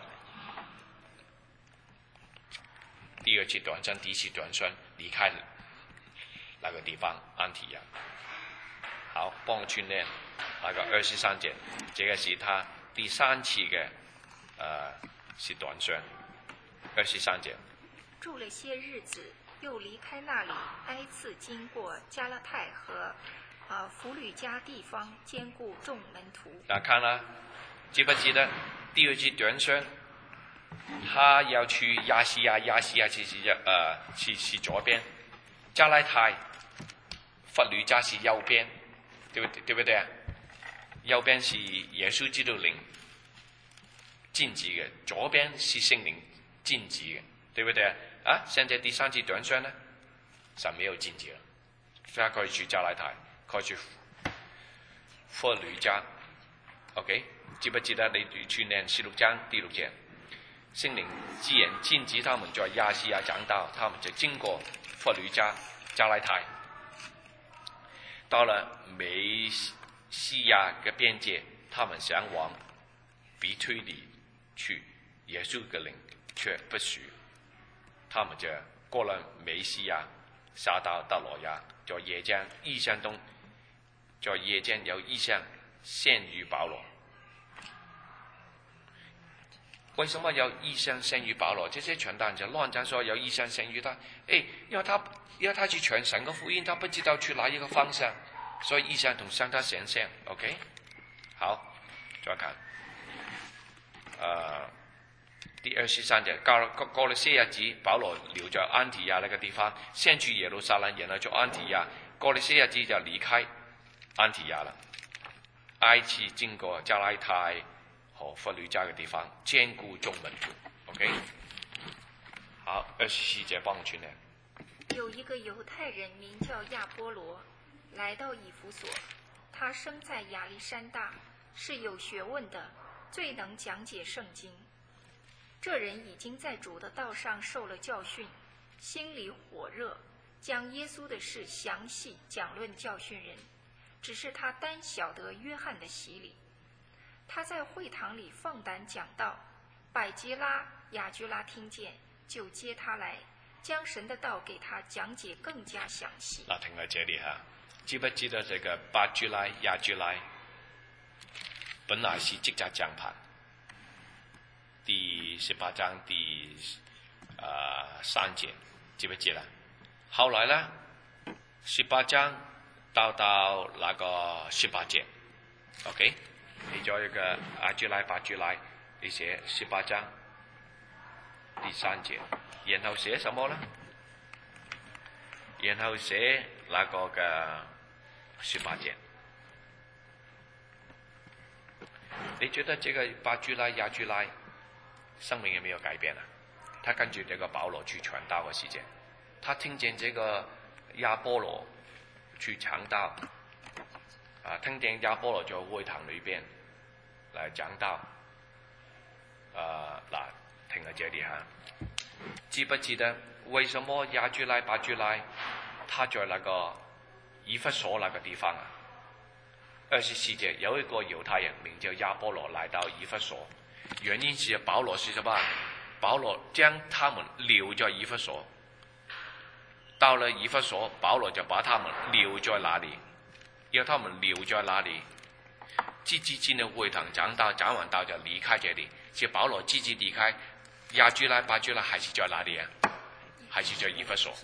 Speaker 1: 第二次短宣，第一次短宣離開那個地方安提亞。好，幫我訓練那個23節，這個是他第3次嘅是短宣。23節。
Speaker 2: 住了些日子，又离开那里，挨次经过加拉太和弗吕加地方，兼顾众门徒。
Speaker 1: 看啦，記不記得第二次短宣，他要去亞細亞，亞細亞是左邊，加拉太、弗呂加是右邊，對不對啊？右邊是耶穌基督靈禁止嘅，左邊是聖靈禁止嘅，對不對啊？現在第3次短宣呢，神沒有禁止了，他可以去加拉太，可以去弗呂加 ，OK， 記不記得你去念16章第6節？聖靈既然禁止他們在亞細亞講道，他們就經過弗呂加、加拉太，到了美西亞嘅邊界，他們想往比推里去，耶穌嘅靈卻不許。他們就過了美西亞，下到德羅亞，在夜間異象中，在夜間有異象現於保羅。為什麼有異象現於保羅？這些傳道人就亂講說有異象現於他，因為他去傳神個福音，他不知道去哪一個方向，所以異象同向他顯現。OK， 好，再看，第23節，過了些日子，保羅留在安提亞那個地方，先去耶路撒冷，然後去安提亞。過了些日子就離開安提亞了，挨次經過加拉太和弗呂加嘅地方，兼顧眾門徒。OK， 好，24節幫我傳咧。
Speaker 2: 有一个犹太人名叫亚波罗，来到以弗所，他生在亚历山大，是有学问的，最能讲解圣经。这人已经在主的道上受了教训，心里火热，将耶稣的事详细讲论教训人。只是他单晓得约翰的洗礼。他在会堂里放胆讲道，百基拉、雅居拉听見，就接他來，將神的道給他講解更加詳細。
Speaker 1: 停喺這裏哈，知不知道這個百基拉、雅居拉本來是職責講盤？第18章第3節，記不記得？後來呢，18章到那個18節 ，OK， 你做一個雅居拉、百基拉，你寫18章第3節，然後寫什麼呢？然後寫那個嘅18節。你覺得這個百基拉、雅居拉生命有沒有改變啊？他跟住這個保羅去傳道嘅時間，他聽見這個亞波羅去講道，聽見亞波羅在會堂裏邊嚟講道，停喺這裡哈。記不記得為什麼雅居拉、百基拉他在那個以弗所那個地方啊？24節有一個猶太人名叫亞波羅來到以弗所，原因是保羅是什麼？保羅將他們留在以弗所，到了以弗所，保羅就把他們留在那裡，要他們留在那裡，自己進了會堂講道，講完道就離開這裡。是保羅自己離開， 亚居拉、巴居拉还是在哪里啊？还是在以弗所。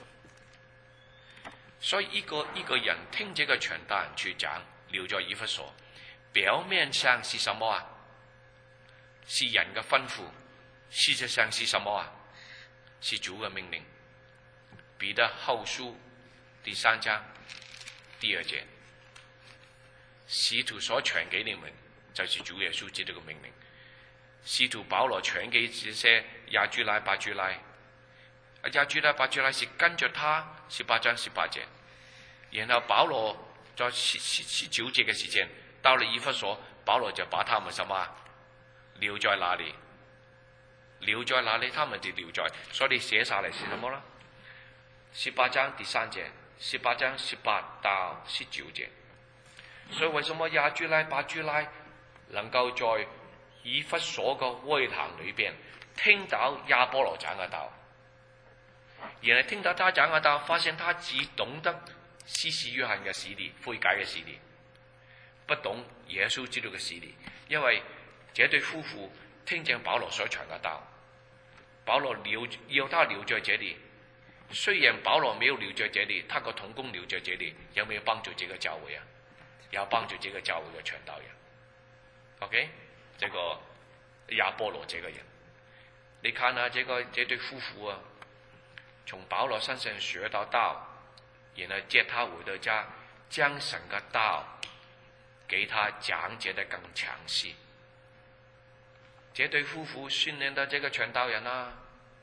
Speaker 1: 所以一个人听这个传道人去讲，留在以弗所，表面上是什么啊？是人的吩咐，事实上是什么啊？是主的命令。彼得后书第3章第2节，使徒所傳給你們，就是主耶穌基督嘅命令。使徒保羅傳給這些亞居拉、巴居拉，亞居拉、巴居拉是跟着他18章18節，然後保羅在19節嘅時間到了以弗所，保羅就把他們什麼留在那裡，留在那裡，他們就留在，所以寫下來是什麼呢？18章第3節，18章18到19節。所以為什麼亞居拉、巴居拉能夠在以弗所嘅會堂裏邊聽到亞波羅講嘅道，然後聽到他講嘅道，發現他只懂得施洗約翰嘅洗禮、悔改嘅洗禮，不懂耶穌基督嘅洗禮。因為這對夫婦聽見保羅所傳嘅道，保羅要他留在這裡。雖然保羅沒有留在這裡，他個同工留在這裡，有沒有幫助這個教會啊？有幫助這個教會嘅傳道人。OK， 這個亞波羅這個人，你看下這對夫婦啊，從保羅身上學到道，然後接他回到家，將神嘅道給他講解得更詳細。這對夫婦訓練到這個傳道人啊。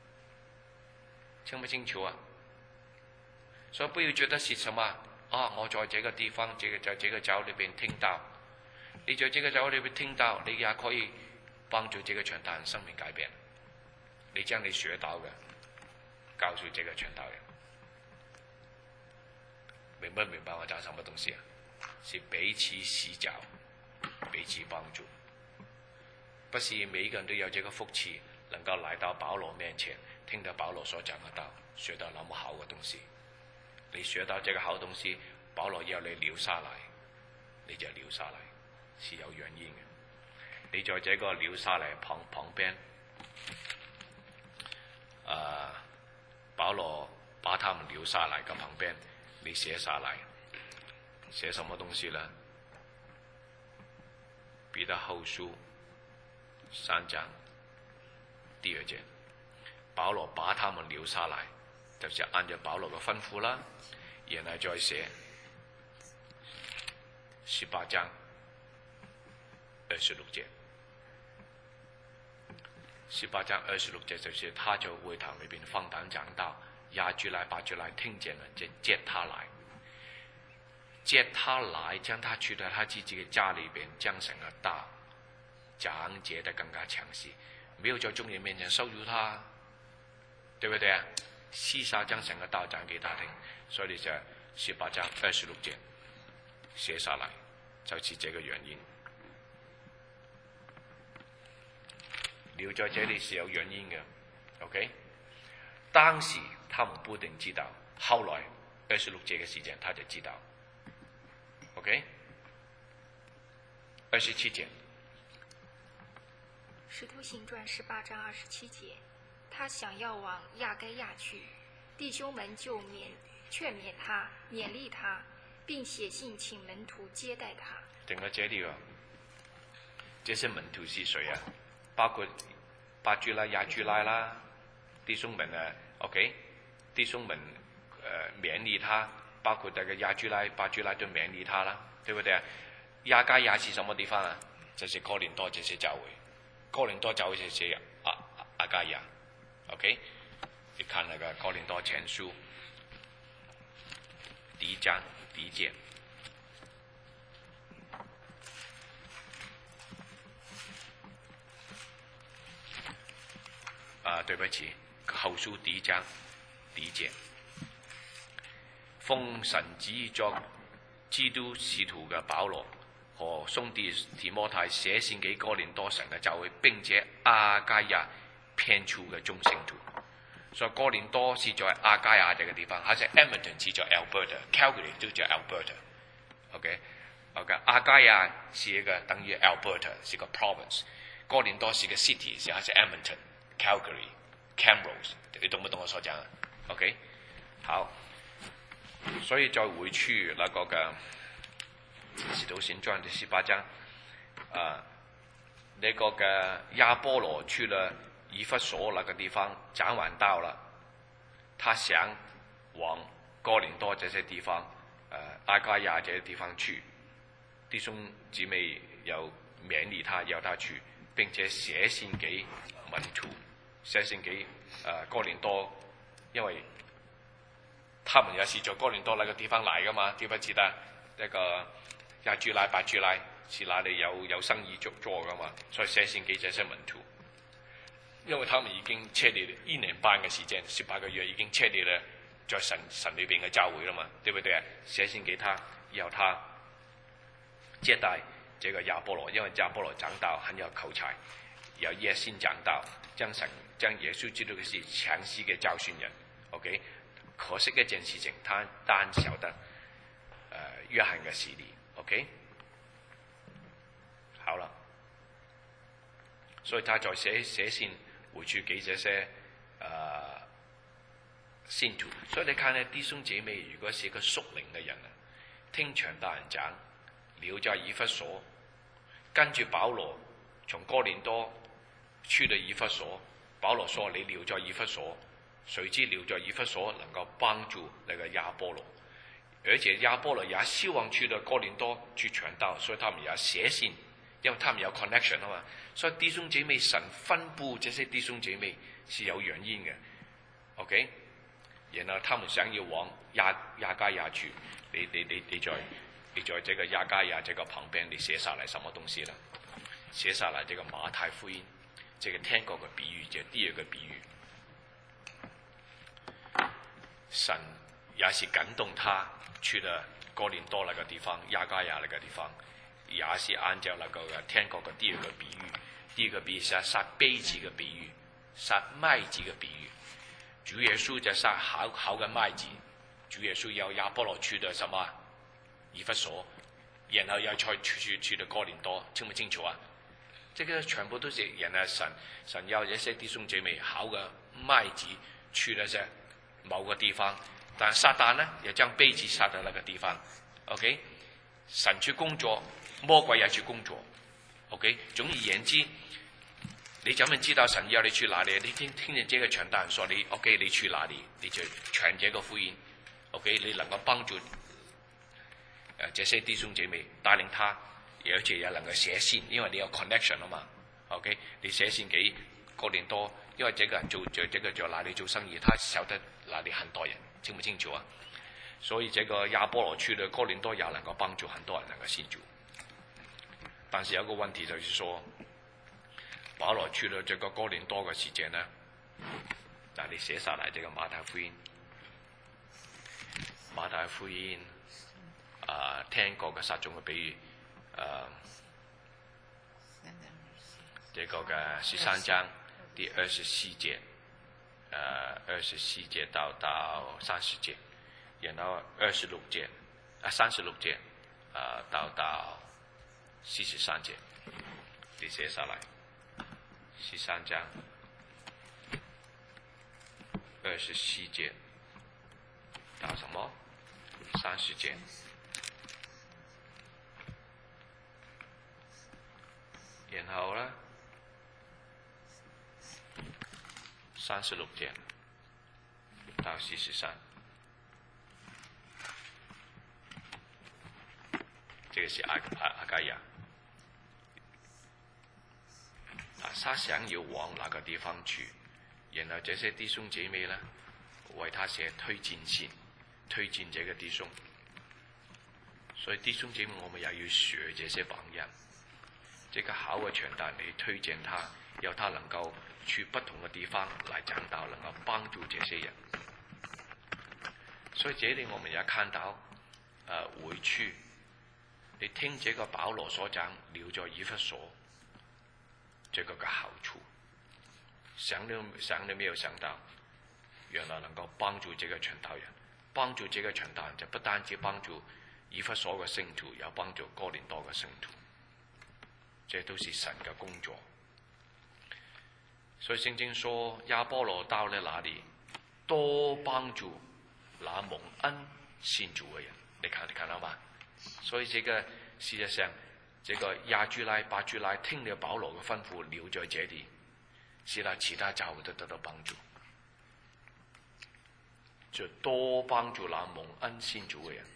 Speaker 1: 清不清楚啊？所以不要覺得是什麼啊！我在這個地方，在這個教裏邊聽到，你在這個教裏邊聽到，你也可以幫助這個傳道人生命改變。你將你學到嘅告訴這個傳道人，明不明白我講什麼東西啊？是彼此洗腳，彼此幫助，不是每一個人都有這個福氣，能夠來到保羅面前。聽到保羅所講嘅道，學到那麼好嘅東西，你學到這個好東西，保羅要你留下來，你就留下來，是有原因嘅。你在這個留下來旁邊，保羅把他們留下來嘅旁邊，你寫下來，寫什麼東西呢？彼得後書3章第2節。保羅把他們留下來，就是按照保羅嘅吩咐啦，然後再寫18章26節。18章26節就是他在會堂裏邊放膽講道，亞居拉、巴居拉聽見了就接他來，接他來，將他去到他自己嘅家裏邊，將神嘅道講解得更加詳細，沒有在眾人面前羞辱他。對不對啊？私下將神嘅道講給他聽，所以就18章26節寫下來，就是這個原因。留在這裡是有原因嘅 ，OK？ 當時他們不一定知道，後來26節嘅時間他就知道 ，OK？ 27節，
Speaker 2: 使徒行傳18章27節。他想要往亞該亞去，弟兄們就勸勉他，勉勵他，並寫信請門徒接待他。
Speaker 1: 整個這裡這些門徒是誰啊？包括巴居拉、亞居拉啦，弟兄們啊 ，OK， 弟兄們勉勵他，包括這個亞居拉、巴居拉都勉勵他啦，對不對啊？亞該亞是什麼地方啊？就是哥林多這些教會，哥林多教會就是亞該亞。OK， 你看那個哥林多前書第1章第1節，對不起，後書第1章第1節，奉神旨意作基督使徒嘅保羅和兄弟提摩太寫信給哥林多神嘅教會，並且亞該亞偏處嘅眾聖徒，所以哥林多是在亞該亞這個地方，還是 Edmonton 是在 Alberta，Calgary 就叫 Alberta。OK， 亞該亞是一個等於 Alberta 是個 province， 哥林多是個 city， 是還是 Edmonton、Calgary cameras， 你懂不懂我所講啊 ？OK， 好，所以再回去那個嘅《使徒行傳》第18章，那個嘅亞波羅去了以弗所那個地方講完道了，他想往哥林多這些地方，亞該亞這些地方去，弟兄姊妹又勉勵他，要他去，並且寫信給門徒，寫信給哥林多，因為他們也是在哥林多那個地方來的嘛，記不記得？那個亞居拉、白居拉是那裡有生意做的嘛，所以寫信給這些門徒，因為他們已經設立了1年半嘅時間，18個月已經設立了在神裏邊嘅教會了嘛，對不對啊？寫信給他，要他接待這個亞波羅，因為亞波羅講道很有口才，有熱心講道，將耶穌基督嘅事詳細嘅教訓人。OK， 可惜一件事情，他單曉得約翰嘅洗禮。OK， 好了，所以他再寫信回去給這些信徒。所以你看呢，弟兄姐妹，如果是一個屬靈嘅人啊，聽長大人講，留在以弗所，跟住保羅從哥林多去到以弗所，保羅說你留在以弗所，誰知留在以弗所能夠幫助那個亞波羅，而且亞波羅也希望去到哥林多去傳道，所以他們也寫信，因為他們有 connection 啊嘛。所以弟兄姐妹，神分布這些弟兄姐妹是有原因嘅。OK， 然後他們想要往亞該亞去，你在這個亞該亞這個旁邊，你寫下來什麼東西呢？寫下來這個馬太福音，這個天國嘅比喻，這第二個比喻，神也是感動他去了哥林多那個地方，亞該亞那個地方，也是按照那個天國嘅第二個比喻。第一個比喻是撒稗子嘅比喻，撒麥子嘅比喻。主耶穌就撒好嘅麥子，主耶穌要亞波羅去的什麼？以弗所，然後又再去到哥林多，清唔清楚啊？這個全部都是人啊，神要一些弟兄姐妹好嘅麥子去了些某個地方，但撒旦呢也將稗子撒到那個地方。OK， 神去工作，魔鬼也去工作。OK， 總而言之，你怎麼知道神要你去哪裡？你聽見這個傳道人說你 OK， 你去哪裡？你就傳這個福音。OK， 你能夠幫助這些弟兄姐妹，帶領他，而且也能夠寫信，因為你有 connection 啊嘛。OK， 你寫信給哥林多，因為這個人在哪裡做生意，他曉得哪裡很多人，清不清楚啊？所以這個亞波羅去了哥林多，也能夠幫助很多人能夠信主。但是有個問題就是說，保羅去了這個哥林多嘅時間呢，但你寫下來這個馬太福音天國嘅撒種嘅比喻，這個嘅13章第24節，24節到30節，然後36節到43節，你寫下來。13章24節到什麼？30節。然後呢，36節到43，這個是亞該亞。他想要往那個地方去，然後這些弟兄姐妹呢，為他寫推薦信，推薦這個弟兄。所以弟兄姐妹，我們也要學這些榜樣。這個好嘅傳道，你推薦他，要他能夠去不同嘅地方來講道，能夠幫助這些人。所以這裡我們也看到，回去你聽這個保羅所講，留在以弗所。這個嘅好處，想都沒有想到，原來能夠幫助這個傳道人，幫助這個傳道人就不單止幫助以弗所嘅聖徒，也幫助哥林多嘅聖徒，這都是神嘅工作。 所以圣经说亚波罗到了哪里，多帮助那蒙恩信主的人。你看到吗？所以这个事实上，这个亚居拉、巴居拉听了保罗的吩咐，留在这里，使到其他教会都得到帮助，就多帮助那蒙恩信主的人，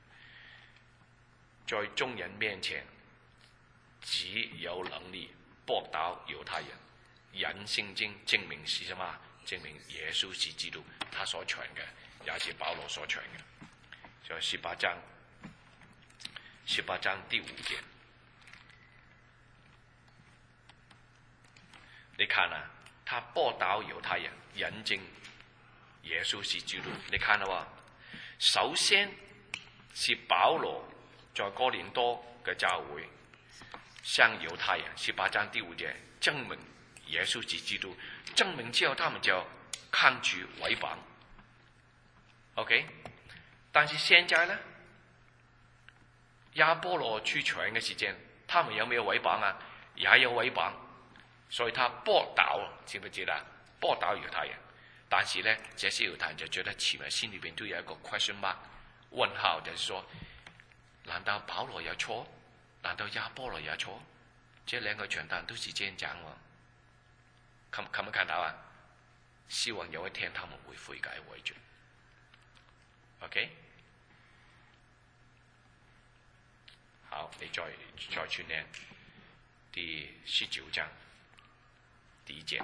Speaker 1: 在众人面前极有能力驳倒犹太人。引圣经證明是什麼？證明耶穌是基督，他所傳嘅也是保羅所傳嘅。就18章第5節，你看啊，他駁倒猶太人，引證耶穌是基督。你看到啊，首先是保羅在哥林多嘅教會向猶太人18章第5節證明耶穌是基督，證明之後，他們就抗拒毀謗。OK， 但是現在呢，亞波羅去傳嘅時間，他們有沒有毀謗啊？也有毀謗，所以他駁倒，知不知道？駁倒猶太人。但是呢，這些猶太人就覺得奇怪，心裏邊都有一個 question mark 問號，就是說，難道保羅有錯？難道亞波羅有錯？這兩個傳道人都是這樣講喎。看沒看到啊？希望有一天他們會悔改為主。OK， 好，你再去念第19章第1節。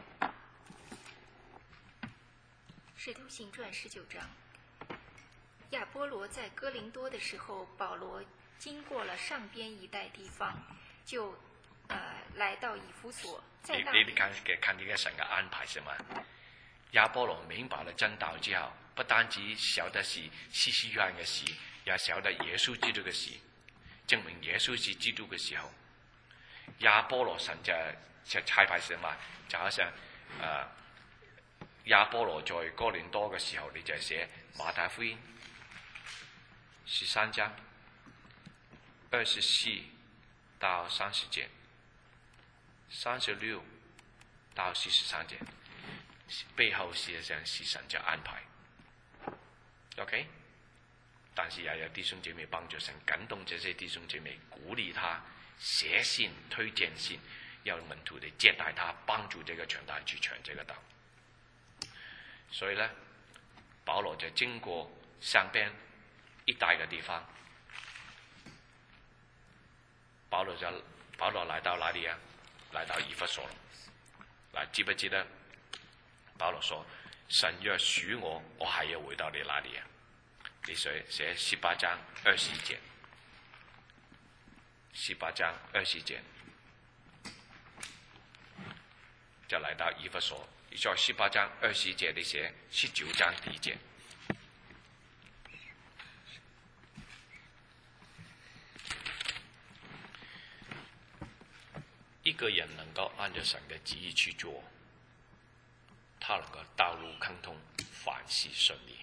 Speaker 2: 使徒行傳19章，亞波羅在哥林多的時候，保羅經過了上邊一帶地方，就來到以弗所。
Speaker 1: 你看這個神嘅安排是嗎？亞波羅明白了真道之後，不單止曉得是西西約嘅事，也曉得耶穌基督嘅事，證明耶穌是基督嘅時候，亞波羅神就差派什麼？就好像亞波羅在哥林多嘅時候，你就寫馬太福音13章24到30節。36到43節，背後事實上是神就安排 ，OK？ 但是也有弟兄姐妹幫助神感動這些弟兄姐妹，鼓勵他寫信推薦信，要門徒地接待他，幫助這個傳道人去傳這個道。所以呢，保羅就經過上邊一帶嘅地方，保羅來到哪裡啊？來到以弗所了。嗱，記不記得保羅說：神若許我，我還要回到你那裡啊？你寫18章21節，18章21節就來到以弗所。在18章21節，你寫19章第1節。一個人能夠按照神嘅旨意去做，他能夠道路亨通，凡事順利。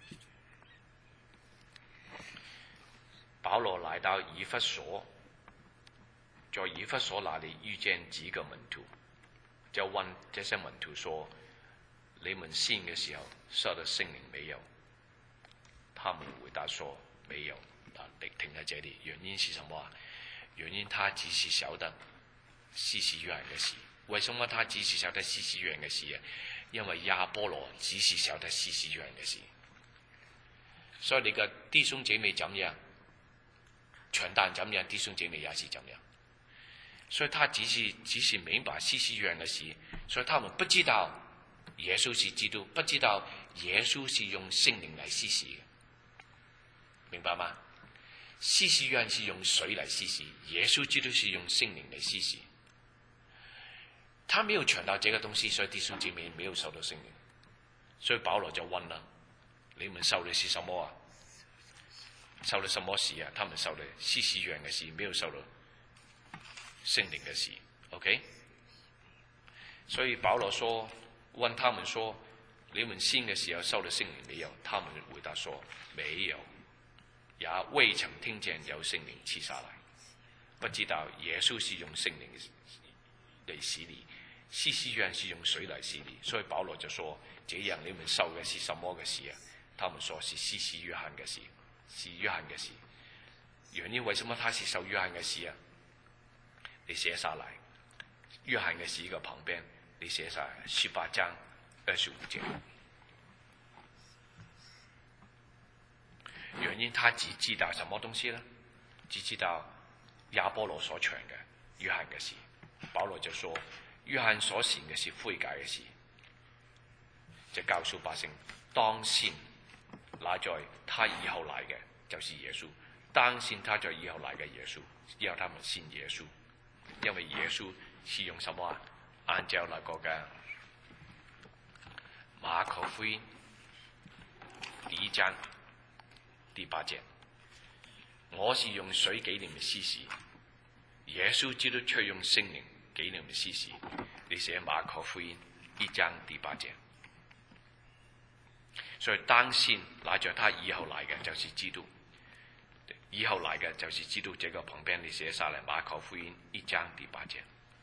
Speaker 1: 保羅來到以弗所，在以弗所那裡遇見幾個門徒，就問這些門徒說：你們信嘅時候受到聖靈沒有？他們回答說：沒有。你停在這裡，原因是什麼啊？原因他只是曉得西西約嘅事。為什麼他只是曉得西西約嘅事啊？因為亞波羅只是曉得西西約嘅事。所以你嘅弟兄姐妹怎樣，傳道人怎樣，弟兄姐妹也是怎樣。所以他只是明白西西約嘅事，所以他們不知道耶穌是基督，不知道耶穌是用聖靈嚟施洗嘅，明白嗎？施洗約是用水嚟施洗，耶穌基督是用聖靈嚟施洗。他沒有傳到這個東西，所以弟兄姐妹沒有受到聖靈。所以保羅就問了：你們受的是什麼啊？受了什麼事啊？他們受了施洗約嘅事，沒有受到聖靈嘅事。OK？ 所以保羅說，問他們說：你們信嘅時候受了聖靈沒有？他們回答說：沒有，也未曾聽見有聖靈賜下來，不知道耶穌是用聖靈嚟洗禮， 施洗约翰是用水来洗礼，所以保罗就说：这样你们受的是什么嘅洗啊？他们说是施洗约翰嘅洗，是约翰嘅洗。原因为什么他是受约翰嘅洗啊？你写下来，约翰嘅洗嘅旁边，你写下来18章25节。原因他只知道什么东西呢？只知道亚波罗所传嘅约翰嘅事。保羅就說：約翰所傳嘅是悔改嘅事，就告訴百姓當信那在他以後來嘅就是耶穌，當信他在以後來嘅耶穌，要他們信耶穌，因為耶穌是用什麼啊？按照那個嘅馬可福音第1章第8節，我是用水給你們施洗，耶穌基督卻用聖靈給你們施洗。你寫馬可福音1章第8節。所以當信那在他以後來嘅就是基督，以後來嘅就是基督。這個旁邊你寫下來馬可福音1章第8節。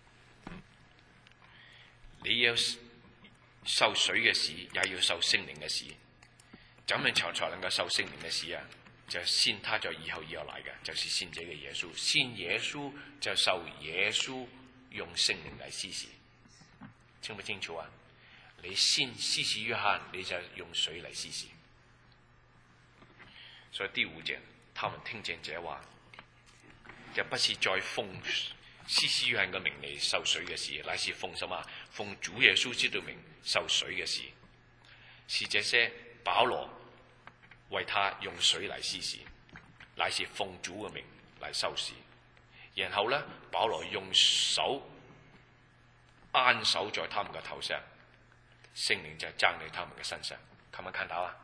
Speaker 1: 你要受水嘅洗，也要受聖靈嘅洗。怎樣才能夠受聖靈嘅洗啊？就信他在以後來嘅，就是信這個耶穌。信耶穌就受耶穌用聖靈嚟施洗，清不清楚啊？你信施洗約翰，你就用水嚟施洗。所以第5節，他們聽見這話，就不是再奉施洗約翰嘅名嚟受水嘅事，乃是奉什麼？奉主耶穌基督名受水嘅事。是這些保羅為他用水嚟施洗，乃是奉主嘅名嚟受洗。然後呢，保羅用手按手在他們嘅頭上，聖靈就降喺他們嘅身上。看沒看到啊？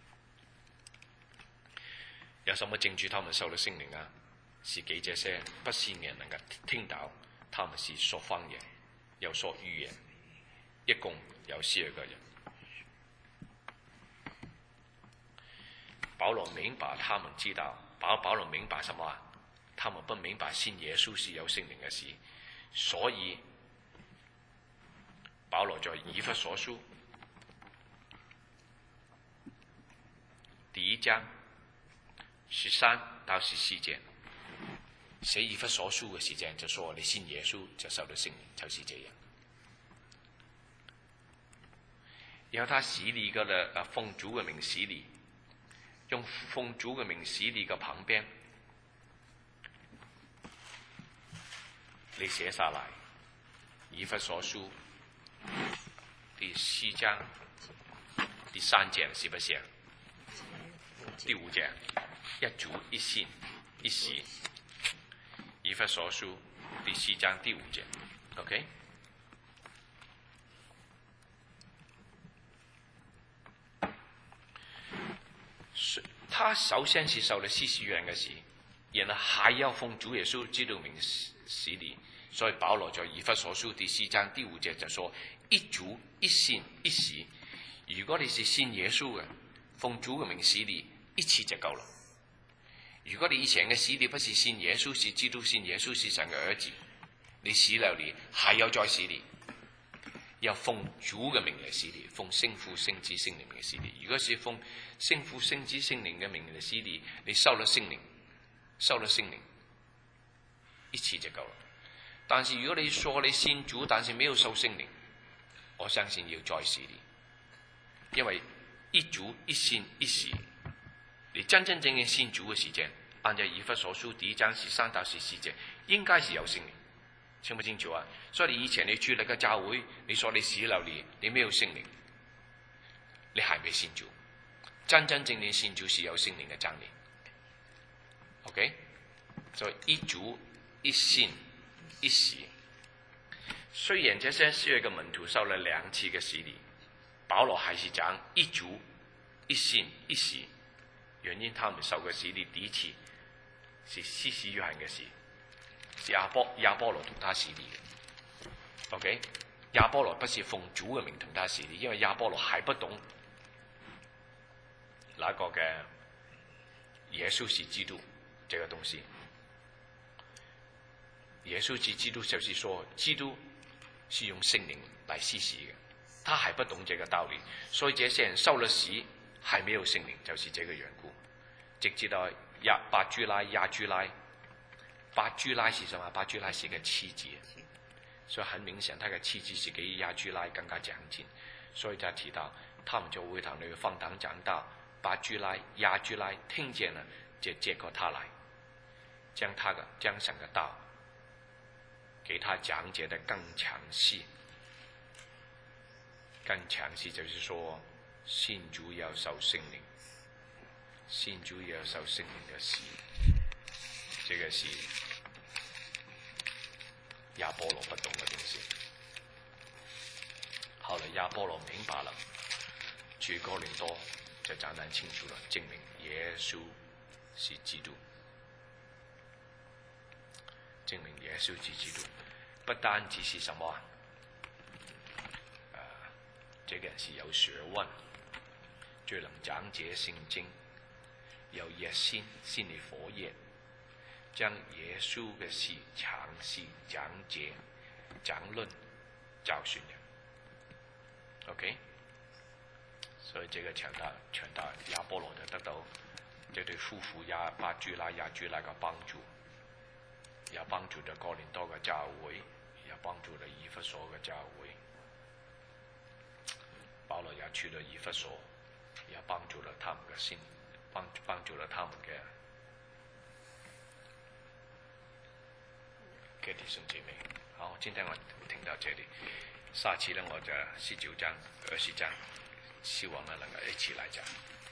Speaker 1: 有什麼證據他們受了聖靈啊？是給這些不信嘅人能夠聽到，他們是說方言，又說語言，一共有12個人。保羅明白他們知道，保羅明白什麼啊？他們不明白信耶穌是有聖靈嘅事，所以保羅在以弗所書第1章13到14節寫以弗所書嘅時間就說：你信耶穌就受到聖靈，就是這樣。然後他洗禮嘅啦，奉主嘅名洗禮，用奉主嘅名洗禮嘅旁邊，你寫下來以弗所書第4章第3節，是不是？第5節，一主一信一洗。以弗所書第4章第5節 ，OK。他首先是受了施洗約翰嘅洗，然後還要奉主耶穌基督名洗禮。所以保羅在以弗所書第4章第5節就說：一主一信一洗。如果你是信耶穌嘅，奉主嘅名洗禮一次就夠啦。如果你以前嘅洗禮不是信耶穌是基督，信耶穌是神嘅兒子，你洗了你還要再洗禮，要奉主嘅名嚟洗禮，奉聖父聖子聖靈嘅洗禮。如果是奉聖父聖子聖靈嘅名嚟洗禮，你受了聖靈，一次就夠啦。但是如果你說你信主，但是沒有受聖靈，我相信要再洗禮，因為一主一信一洗。你真正信主嘅時間，按照以弗所書第1章13到14節，應該是有聖靈，清不清楚啊？所以你以前你去那個教會，你說你洗了你沒有聖靈，你還沒信主。真正信主是有聖靈嘅真理。OK， 所以一主一信一洗。雖然這些12個門徒受了2次嘅洗禮，保羅還是講一主一信一洗。原因他們受嘅洗禮第一次是施洗約翰嘅事，是亞波羅同他洗禮嘅。OK， 亞波羅不是奉主嘅名同他洗禮，因為亞波羅還不懂那個嘅耶穌是基督這個東西。耶穌是基督，就是說基督是用圣灵来施洗嘅，他还不懂这个道理，所以这些人受了洗还没有圣灵，就是这个缘故。直至到巴居拉、亚居拉，巴居拉是什么？巴居拉是个妻子，所以很明显，他的妻子是比亚居拉更加讲进，所以他提到他们就会堂里放堂讲道，巴居拉、亚居拉听见了，就接过他来，将神的道给他讲解的更详细。更详细就是说，信主要受圣灵，信主要受圣灵的洗，这个是亚波罗不懂的东西。后来亚波罗明白了，去哥林多就讲得清楚了，证明耶稣是基督，证明耶稣是基督，不单只是什么这个人是有学问，最能讲解圣经，有热心，心里火熱，將耶穌嘅事詳細講解、講論、教訓人。OK， 所以這個傳達亞波羅就得到這對夫婦巴居拉、亞居拉嘅幫助，也幫助咗哥林多嘅教會，也幫助咗以弗所嘅教會。保羅也去了以弗所，也幫助了他們的心，幫助了他們嘅弟兄姐妹。好，今天我聽到這裡，下次呢我就19章、20章，希望呢能夠一起來講。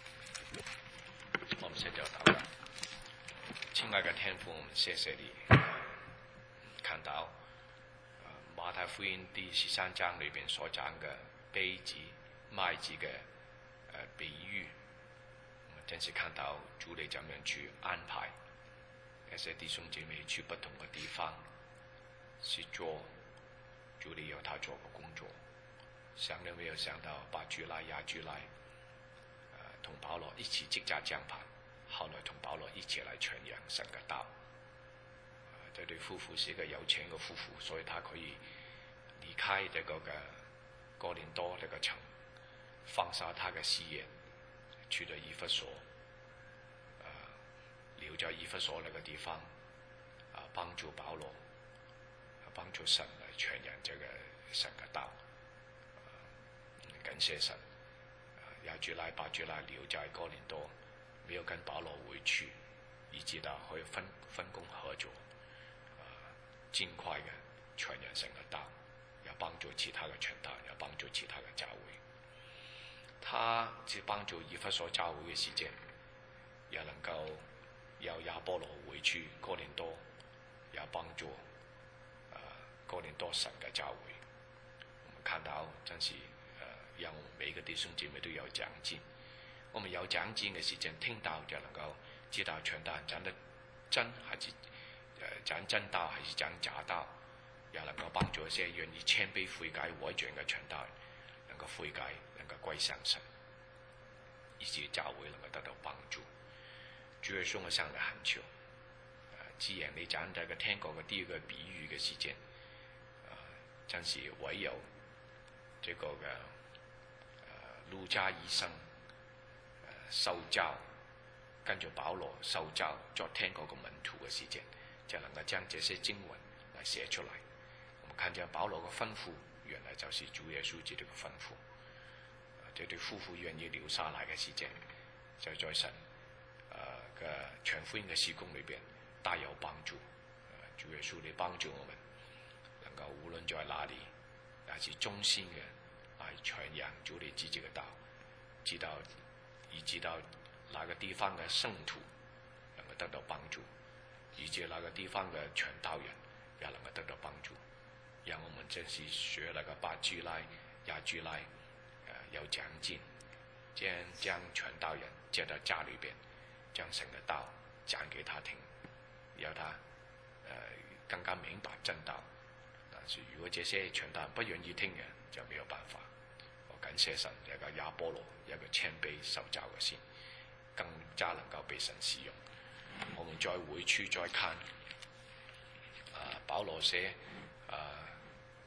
Speaker 1: 我們現在就禱告，親愛的天父，我們謝謝你，看到馬太福音第13章裏邊所講嘅稗子、麥子嘅比喻，真是看到主你怎樣去安排那些弟兄姐妹去不同的地方去做主你要他做的工作。想都沒有想到巴居拉、亞居拉同保羅一起積扎講壇，後來同保羅一起來傳揚神嘅道。這對夫婦是一個有錢嘅夫婦，所以他可以離開這個哥林多這個城，放下他的事業，去了以弗所，留在以弗所那個地方，幫助保羅，幫助神來傳揚這個神的道。感謝神，亞居拉、巴居拉留在哥林多，沒有跟保羅回去，以致到可以分工合作，盡快的傳揚神的道。要幫助其他的傳道，要幫助其他的教會。他只幫助以弗所教會嘅時間，也能夠由亞波羅回去哥林多，也幫助哥林多神嘅教會。我們看到真是讓每個弟兄姐妹都有長進。我們有長進嘅時間，聽到就能夠知道傳道講得真還是講真道還是講假道。也能夠幫助一些願意謙卑悔改改轉嘅傳道人，能夠悔改，能夠歸向神，以致教會能夠得到幫助。主耶穌我向你懇求，既然你講這個聽過嘅第一個比喻嘅時間，真是唯有這個嘅路加醫生受教，跟住保羅受教作聽過嘅門徒嘅時間，就能夠將這些經文嚟寫出來。看見保羅嘅吩咐，原來就是主耶穌基督嘅吩咐。這對夫婦願意留下來嘅時間，就在神嘅傳福音嘅事工裏邊大有幫助。主耶穌你幫助我們，能夠無論在哪裡，也是忠心嘅來傳揚主你自己嘅道，以至到那個地方嘅聖徒能夠得到幫助，以至那個地方嘅傳道人也能夠得到幫助。讓我們真是學那個巴居拉、亞居拉有長進，將傳道人接到家裏邊，將神嘅道講給他聽，要他更加明白真道。但是如果這些傳道人不願意聽嘅，就沒有辦法。我感謝神有個亞波羅，有個謙卑受教嘅心，更加能夠被神使用。我們再回去再看保羅寫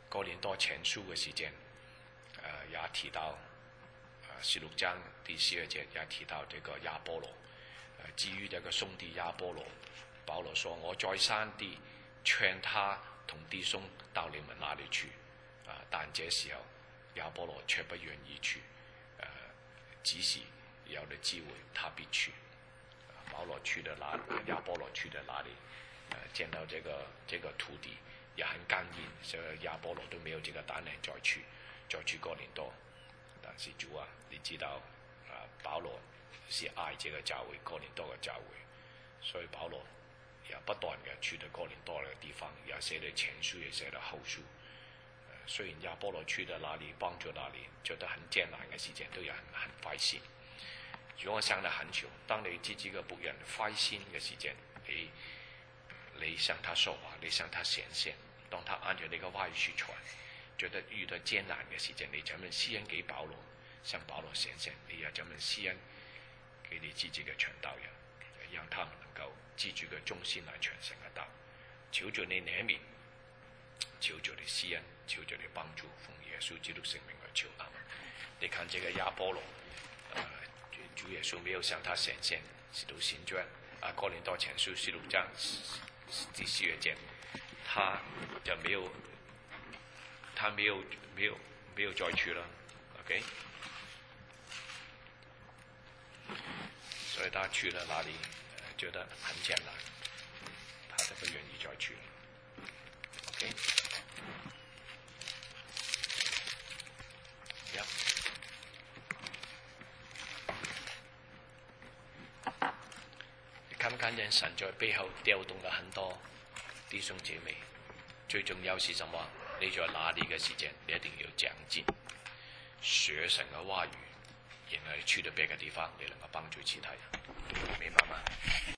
Speaker 3: 哥林多前书嘅時間，也提到16章第12節也提到這個亞波羅。至於這個兄弟亞波羅，保羅說：我再三地勸他同弟兄到你們那裡去，但這時候亞波羅卻不願意去，只是有了機會他必去。保羅去的哪裡，亞波羅去的哪裡，見到這個徒弟也很剛硬，所以亞波羅都沒有這個膽量再去哥林多。但是主啊，你知道保羅是愛這個教會，哥林多嘅教會，所以保羅也不斷嘅去到哥林多嘅地方，也寫了前書，也寫了後書。雖然亞波羅去到哪裡幫助哪裡，覺得很艱難嘅時間，都有很開心。如果我想得很久，當你自己嘅僕人開心嘅時間，你向他說話，你向他顯現，當他按照你嘅話語去傳，覺得遇到艱難嘅時間，你這麼施恩給保羅，向保羅顯現，你也這麼施恩給你自己嘅傳道人，讓他們能夠記住個忠心來傳承嘅道。求主你憐憫，求主你施恩，求主你幫助，奉耶穌基督聖名而求阿們。你看這個亞波羅，主耶穌沒有向他顯現，使徒行傳哥林多前書16章第12節，他就沒有再去了 ，OK？ 所以他去了哪裡，覺得很艱難，他都不願意再去了 ，OK？ 你看不看見神在背後調動了很多弟兄姐妹？最重要是什麼？你在哪裡嘅時間，你一定要長進，學神嘅話語，然後去到別嘅地方，你能夠幫助其他人，明白嗎？